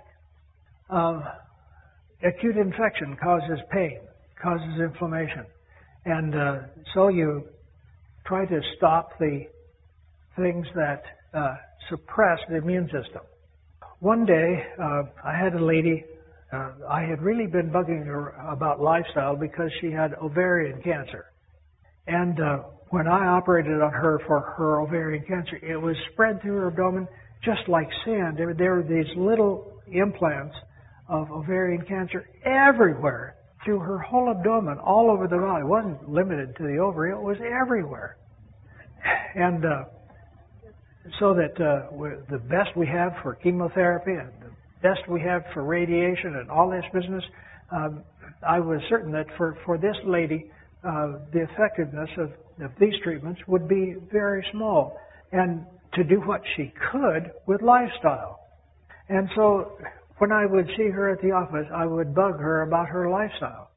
Acute infection causes pain, causes inflammation. And so you try to stop the things that suppress the immune system. One day, I had a lady, I had really been bugging her about lifestyle because she had ovarian cancer. And when I operated on her for her ovarian cancer, it was spread through her abdomen just like sand. There were these little implants of ovarian cancer everywhere through her whole abdomen, all over the body. It wasn't limited to the ovary, it was everywhere. And so that the best we have for chemotherapy and the best we have for radiation and all this business, I was certain that for this lady, the effectiveness of these treatments would be very small, and to do what she could with lifestyle. And so when I would see her at the office, I would bug her about her lifestyle.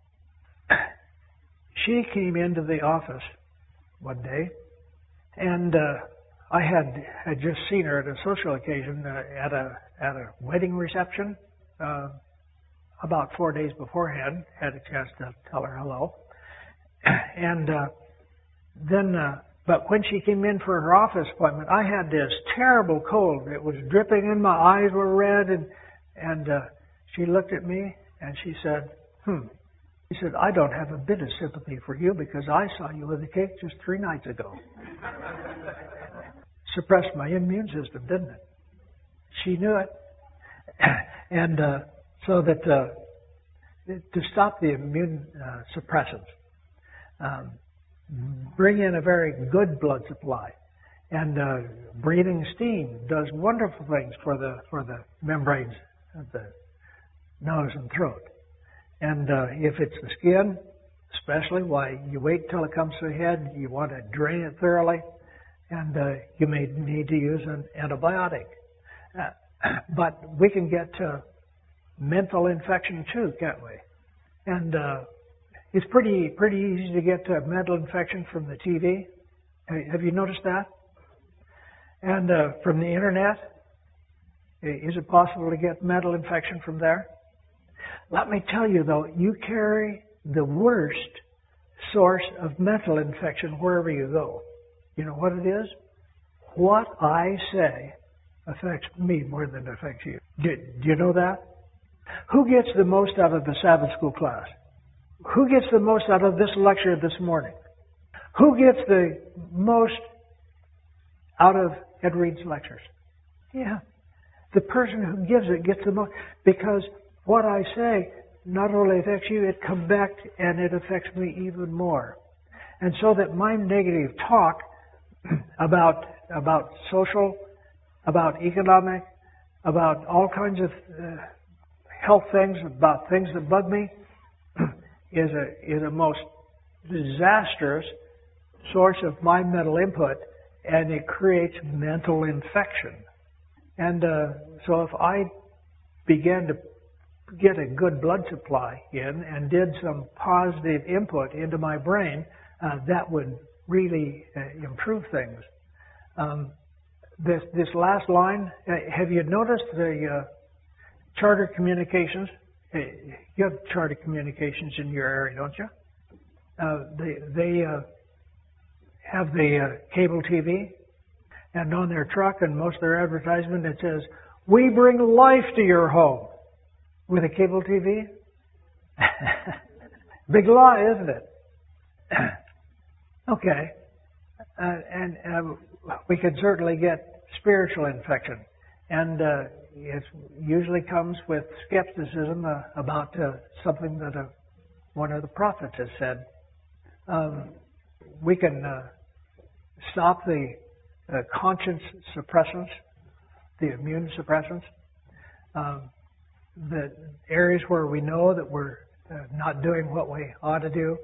She came into the office one day, and I had just seen her at a social occasion at a wedding reception about 4 days beforehand. Had a chance to tell her hello, and then. But when she came in for her office appointment, I had this terrible cold. It was dripping in. My eyes were red, and she looked at me and she said, She said, "I don't have a bit of sympathy for you because I saw you with a cake just 3 nights ago." Suppressed my immune system, didn't it? She knew it. And so that to stop the immune suppressants, bring in a very good blood supply. And breathing steam does wonderful things for the membranes of the nose and throat. And if it's the skin, especially, why you wait till it comes to the head. You want to drain it thoroughly, and you may need to use an antibiotic. But we can get mental infection too, can't we? And it's pretty easy to get mental infection from the TV. Have you noticed that? And from the internet, is it possible to get mental infection from there? Let me tell you though, you carry the worst source of mental infection wherever you go. You know what it is? What I say affects me more than it affects you. Do you know that? Who gets the most out of the Sabbath school class? Who gets the most out of this lecture this morning? Who gets the most out of Ed Reed's lectures? Yeah. The person who gives it gets the most, because what I say not only affects you, it comes back and it affects me even more. And so that my negative talk about social, about economic, about all kinds of health things, about things that bug me, is a most disastrous source of my mental input, and it creates mental infection. And so if I began to get a good blood supply in and did some positive input into my brain, that would really improve things. This last line, have you noticed the Charter Communications? You have Charter Communications in your area, don't you? They have the cable TV, and on their truck and most of their advertisement it says, "We bring life to your home." With a cable TV? Big lie, isn't it? Okay. And we can certainly get spiritual infection. And it usually comes with skepticism about something that one of the prophets has said. We can stop the conscience suppressants, the immune suppressants, the areas where we know that we're not doing what we ought to do.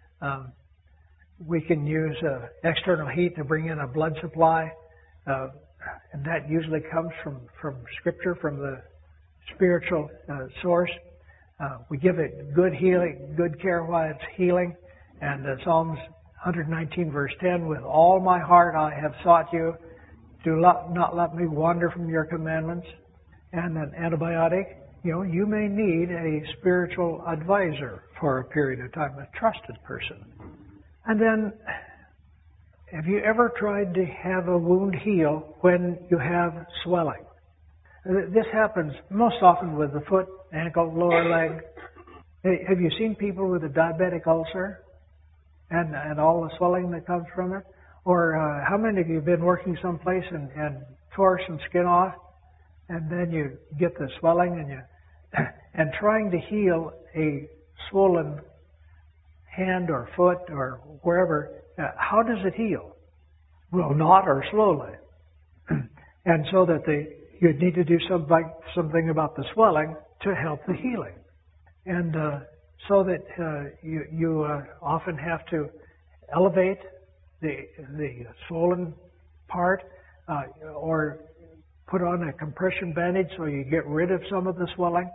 We can use external heat to bring in a blood supply, and that usually comes from Scripture, from the spiritual source. We give it good healing, good care while it's healing, and Psalms 119 verse 10, "With all my heart I have sought you, do not let me wander from your commandments." And an antibiotic, you may need a spiritual advisor for a period of time, a trusted person. And then, have you ever tried to have a wound heal when you have swelling? This happens most often with the foot, ankle, lower leg. Have you seen people with a diabetic ulcer and all the swelling that comes from it? Or how many of you have been working someplace and tore some skin off, and then you get the swelling and trying to heal a swollen hand or foot or wherever, how does it heal? Well, not or slowly. And so that you need to do something about the swelling to help the healing. And so that you often have to elevate the swollen part or put on a compression bandage so you get rid of some of the swelling.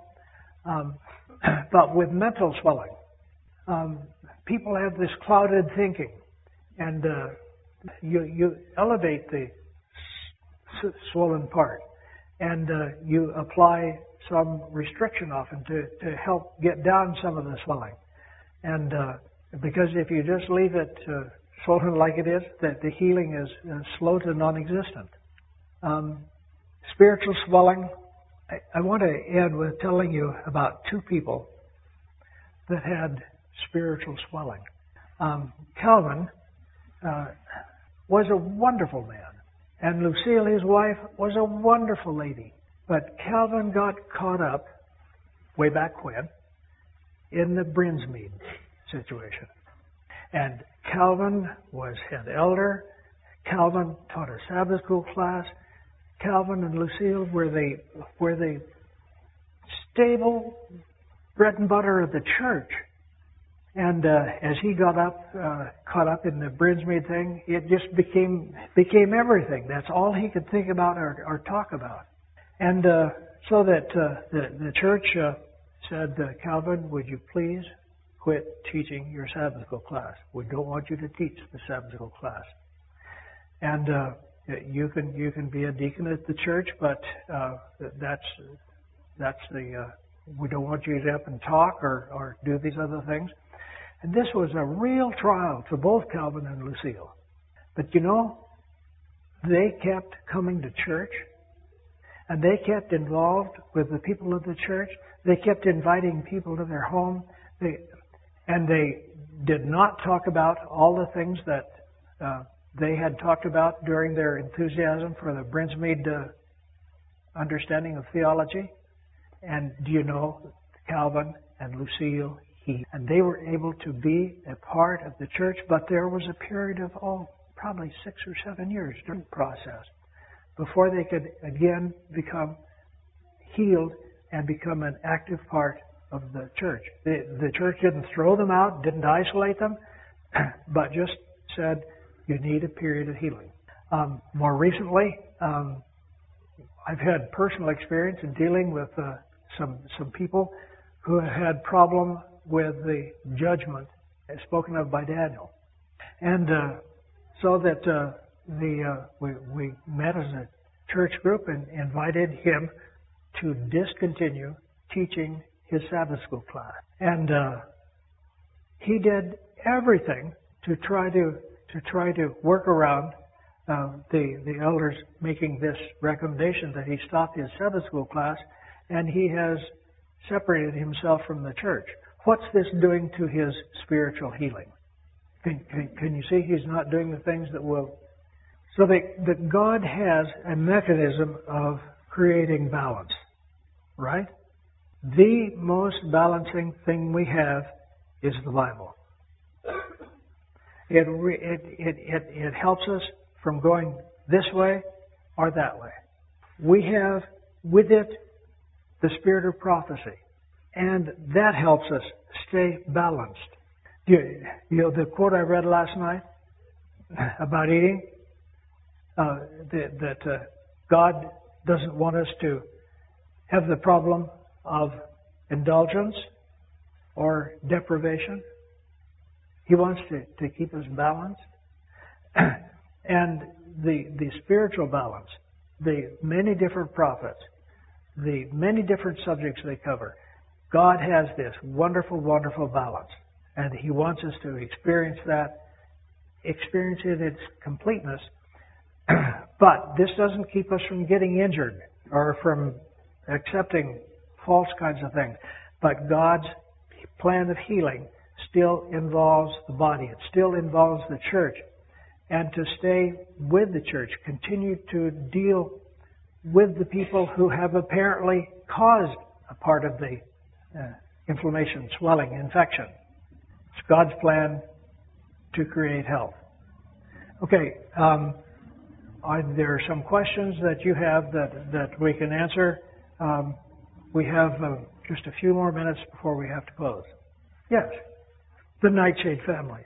But with mental swelling, people have this clouded thinking, and you elevate the swollen part, and you apply some restriction often to help get down some of the swelling. And because if you just leave it swollen like it is, the healing is slow to non-existent. Spiritual swelling, I want to end with telling you about two people that had spiritual swelling. Calvin was a wonderful man, and Lucille, his wife, was a wonderful lady. But Calvin got caught up, way back when, in the Brinsmead situation. And Calvin was head elder. Calvin taught a Sabbath school class. Calvin and Lucille were the stable bread and butter of the church. And as he got caught up in the Brinsmead thing, it just became everything. That's all he could think about or talk about. And so that the church said, "Calvin, would you please quit teaching your Sabbath school class? We don't want you to teach the Sabbath school class. And you can be a deacon at the church, but we don't want you to get up and talk or do these other things." And this was a real trial to both Calvin and Lucille. But they kept coming to church, and they kept involved with the people of the church. They kept inviting people to their home. And they did not talk about all the things that they had talked about during their enthusiasm for the Brinsmead understanding of theology. And do you know, Calvin and Lucille, and they were able to be a part of the church, but there was a period of, probably 6 or 7 years during the process before they could again become healed and become an active part of the church. The church didn't throw them out, didn't isolate them, but just said, you need a period of healing. More recently, I've had personal experience in dealing with some people who had problem with the judgment spoken of by Daniel. And so that we met as a church group and invited him to discontinue teaching his Sabbath school class. And he did everything to try to work around the elders making this recommendation that he stop his Sabbath school class, and he has separated himself from the church. What's this doing to his spiritual healing? Can you see he's not doing the things that will... So that God has a mechanism of creating balance, right? The most balancing thing we have is the Bible. It helps us from going this way or that way. We have with it the spirit of prophecy, and that helps us stay balanced. You know the quote I read last night about eating, that God doesn't want us to have the problem of indulgence or deprivation. He wants to keep us balanced. And the spiritual balance, the many different prophets, the many different subjects they cover, God has this wonderful, wonderful balance. And He wants us to experience it in its completeness. But this doesn't keep us from getting injured or from accepting false kinds of things. But God's plan of healing still involves the body. It still involves the church. And to stay with the church, continue to deal with the people who have apparently caused a part of the inflammation, swelling, infection. It's God's plan to create health. Okay, there are some questions that you have that we can answer. We have just a few more minutes before we have to close. Yes, the nightshade family.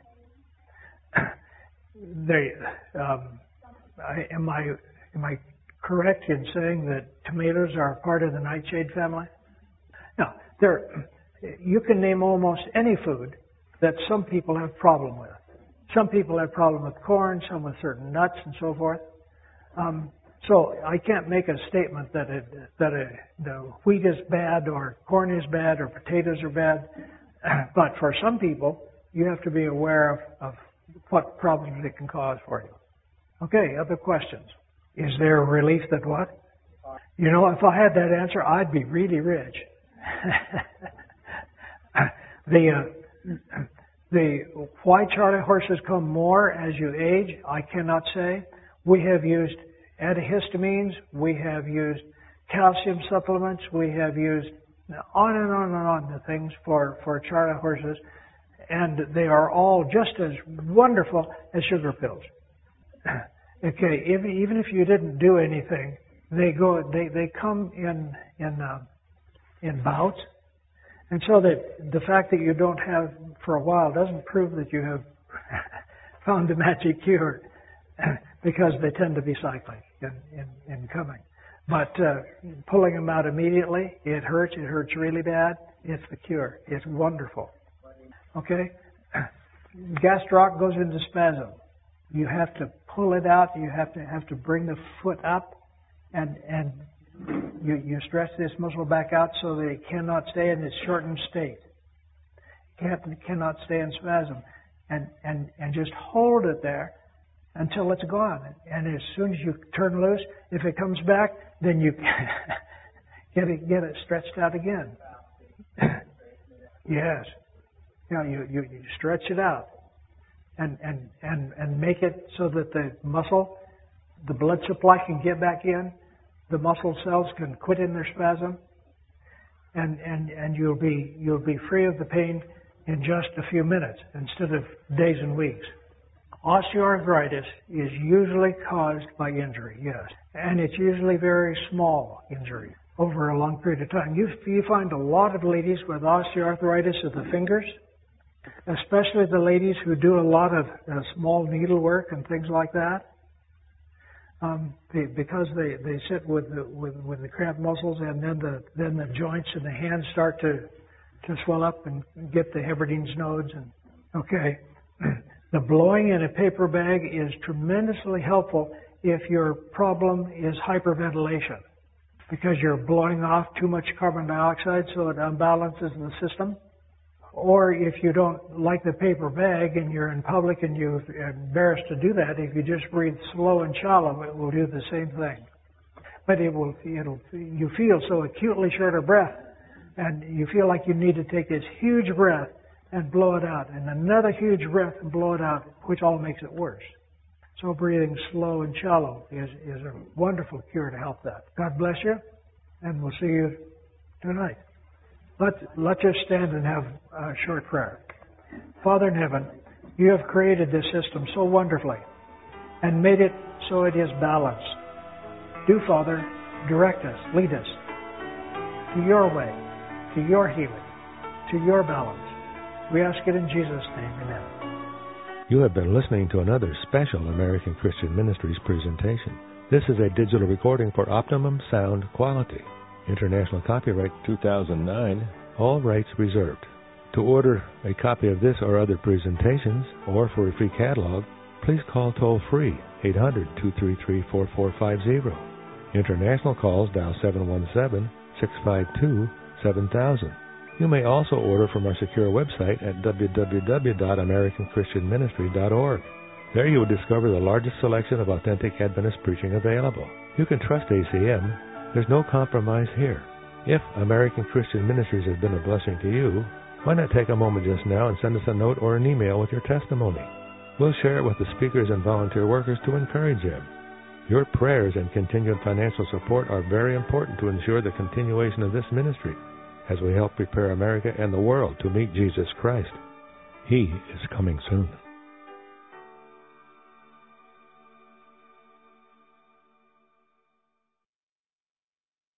Am I correct in saying that tomatoes are part of the nightshade family? No, you can name almost any food that some people have problem with. Some people have problem with corn, some with certain nuts and so forth. So I can't make a statement that the wheat is bad or corn is bad or potatoes are bad. But for some people, you have to be aware of what problems it can cause for you. Okay, other questions? Is there a relief that what? You know, if I had that answer, I'd be really rich. Why Charlie horses come more as you age, I cannot say. We have used antihistamines, we have used calcium supplements, we have used on and on and on the things for Charlie horses, and they are all just as wonderful as sugar pills. Okay, even if you didn't do anything, they come in bouts. And so that the fact that you don't have for a while doesn't prove that you have found the magic cure, because they tend to be cyclic in coming. But pulling them out immediately, it hurts really bad. It's the cure. It's wonderful. Okay? Gastroc goes into spasm. You have to pull it out. You have to bring the foot up, and you stretch this muscle back out so that it cannot stay in its shortened state. It cannot stay in spasm. And just hold it there until it's gone. And as soon as you turn loose, if it comes back, then you get it stretched out again. Yes. You stretch it out and make it so that the muscle, the blood supply can get back in, the muscle cells can quit in their spasm, and you'll be free of the pain in just a few minutes instead of days and weeks. Osteoarthritis is usually caused by injury, yes, and it's usually very small injury over a long period of time. You find a lot of ladies with osteoarthritis of the fingers, especially the ladies who do a lot of small needlework and things like that, because they sit with the cramped muscles, and then the joints in the hands start to swell up and get the Heberdine's nodes. And okay, the blowing in a paper bag is tremendously helpful if your problem is hyperventilation, because you're blowing off too much carbon dioxide, so it unbalances the system. Or if you don't like the paper bag and you're in public and you're embarrassed to do that, if you just breathe slow and shallow, it will do the same thing. But you feel so acutely short of breath, and you feel like you need to take this huge breath and blow it out, and another huge breath and blow it out, which all makes it worse. So breathing slow and shallow is a wonderful cure to help that. God bless you, and we'll see you tonight. Let's just stand and have a short prayer. Father in heaven, you have created this system so wonderfully and made it so it is balanced. Do, Father, direct us, lead us to your way, to your healing, to your balance. We ask it in Jesus' name. Amen. You have been listening to another special American Christian Ministries presentation. This is a digital recording for optimum sound quality. International copyright 2009, all rights reserved. To order a copy of this or other presentations, or for a free catalog, please call toll-free 800-233-4450. International calls dial 717-652-7000. You may also order from our secure website at www.americanchristianministry.org. There you will discover the largest selection of authentic Adventist preaching available. You can trust ACM. There's no compromise here. If American Christian Ministries has been a blessing to you, why not take a moment just now and send us a note or an email with your testimony? We'll share it with the speakers and volunteer workers to encourage them. Your prayers and continued financial support are very important to ensure the continuation of this ministry as we help prepare America and the world to meet Jesus Christ. He is coming soon.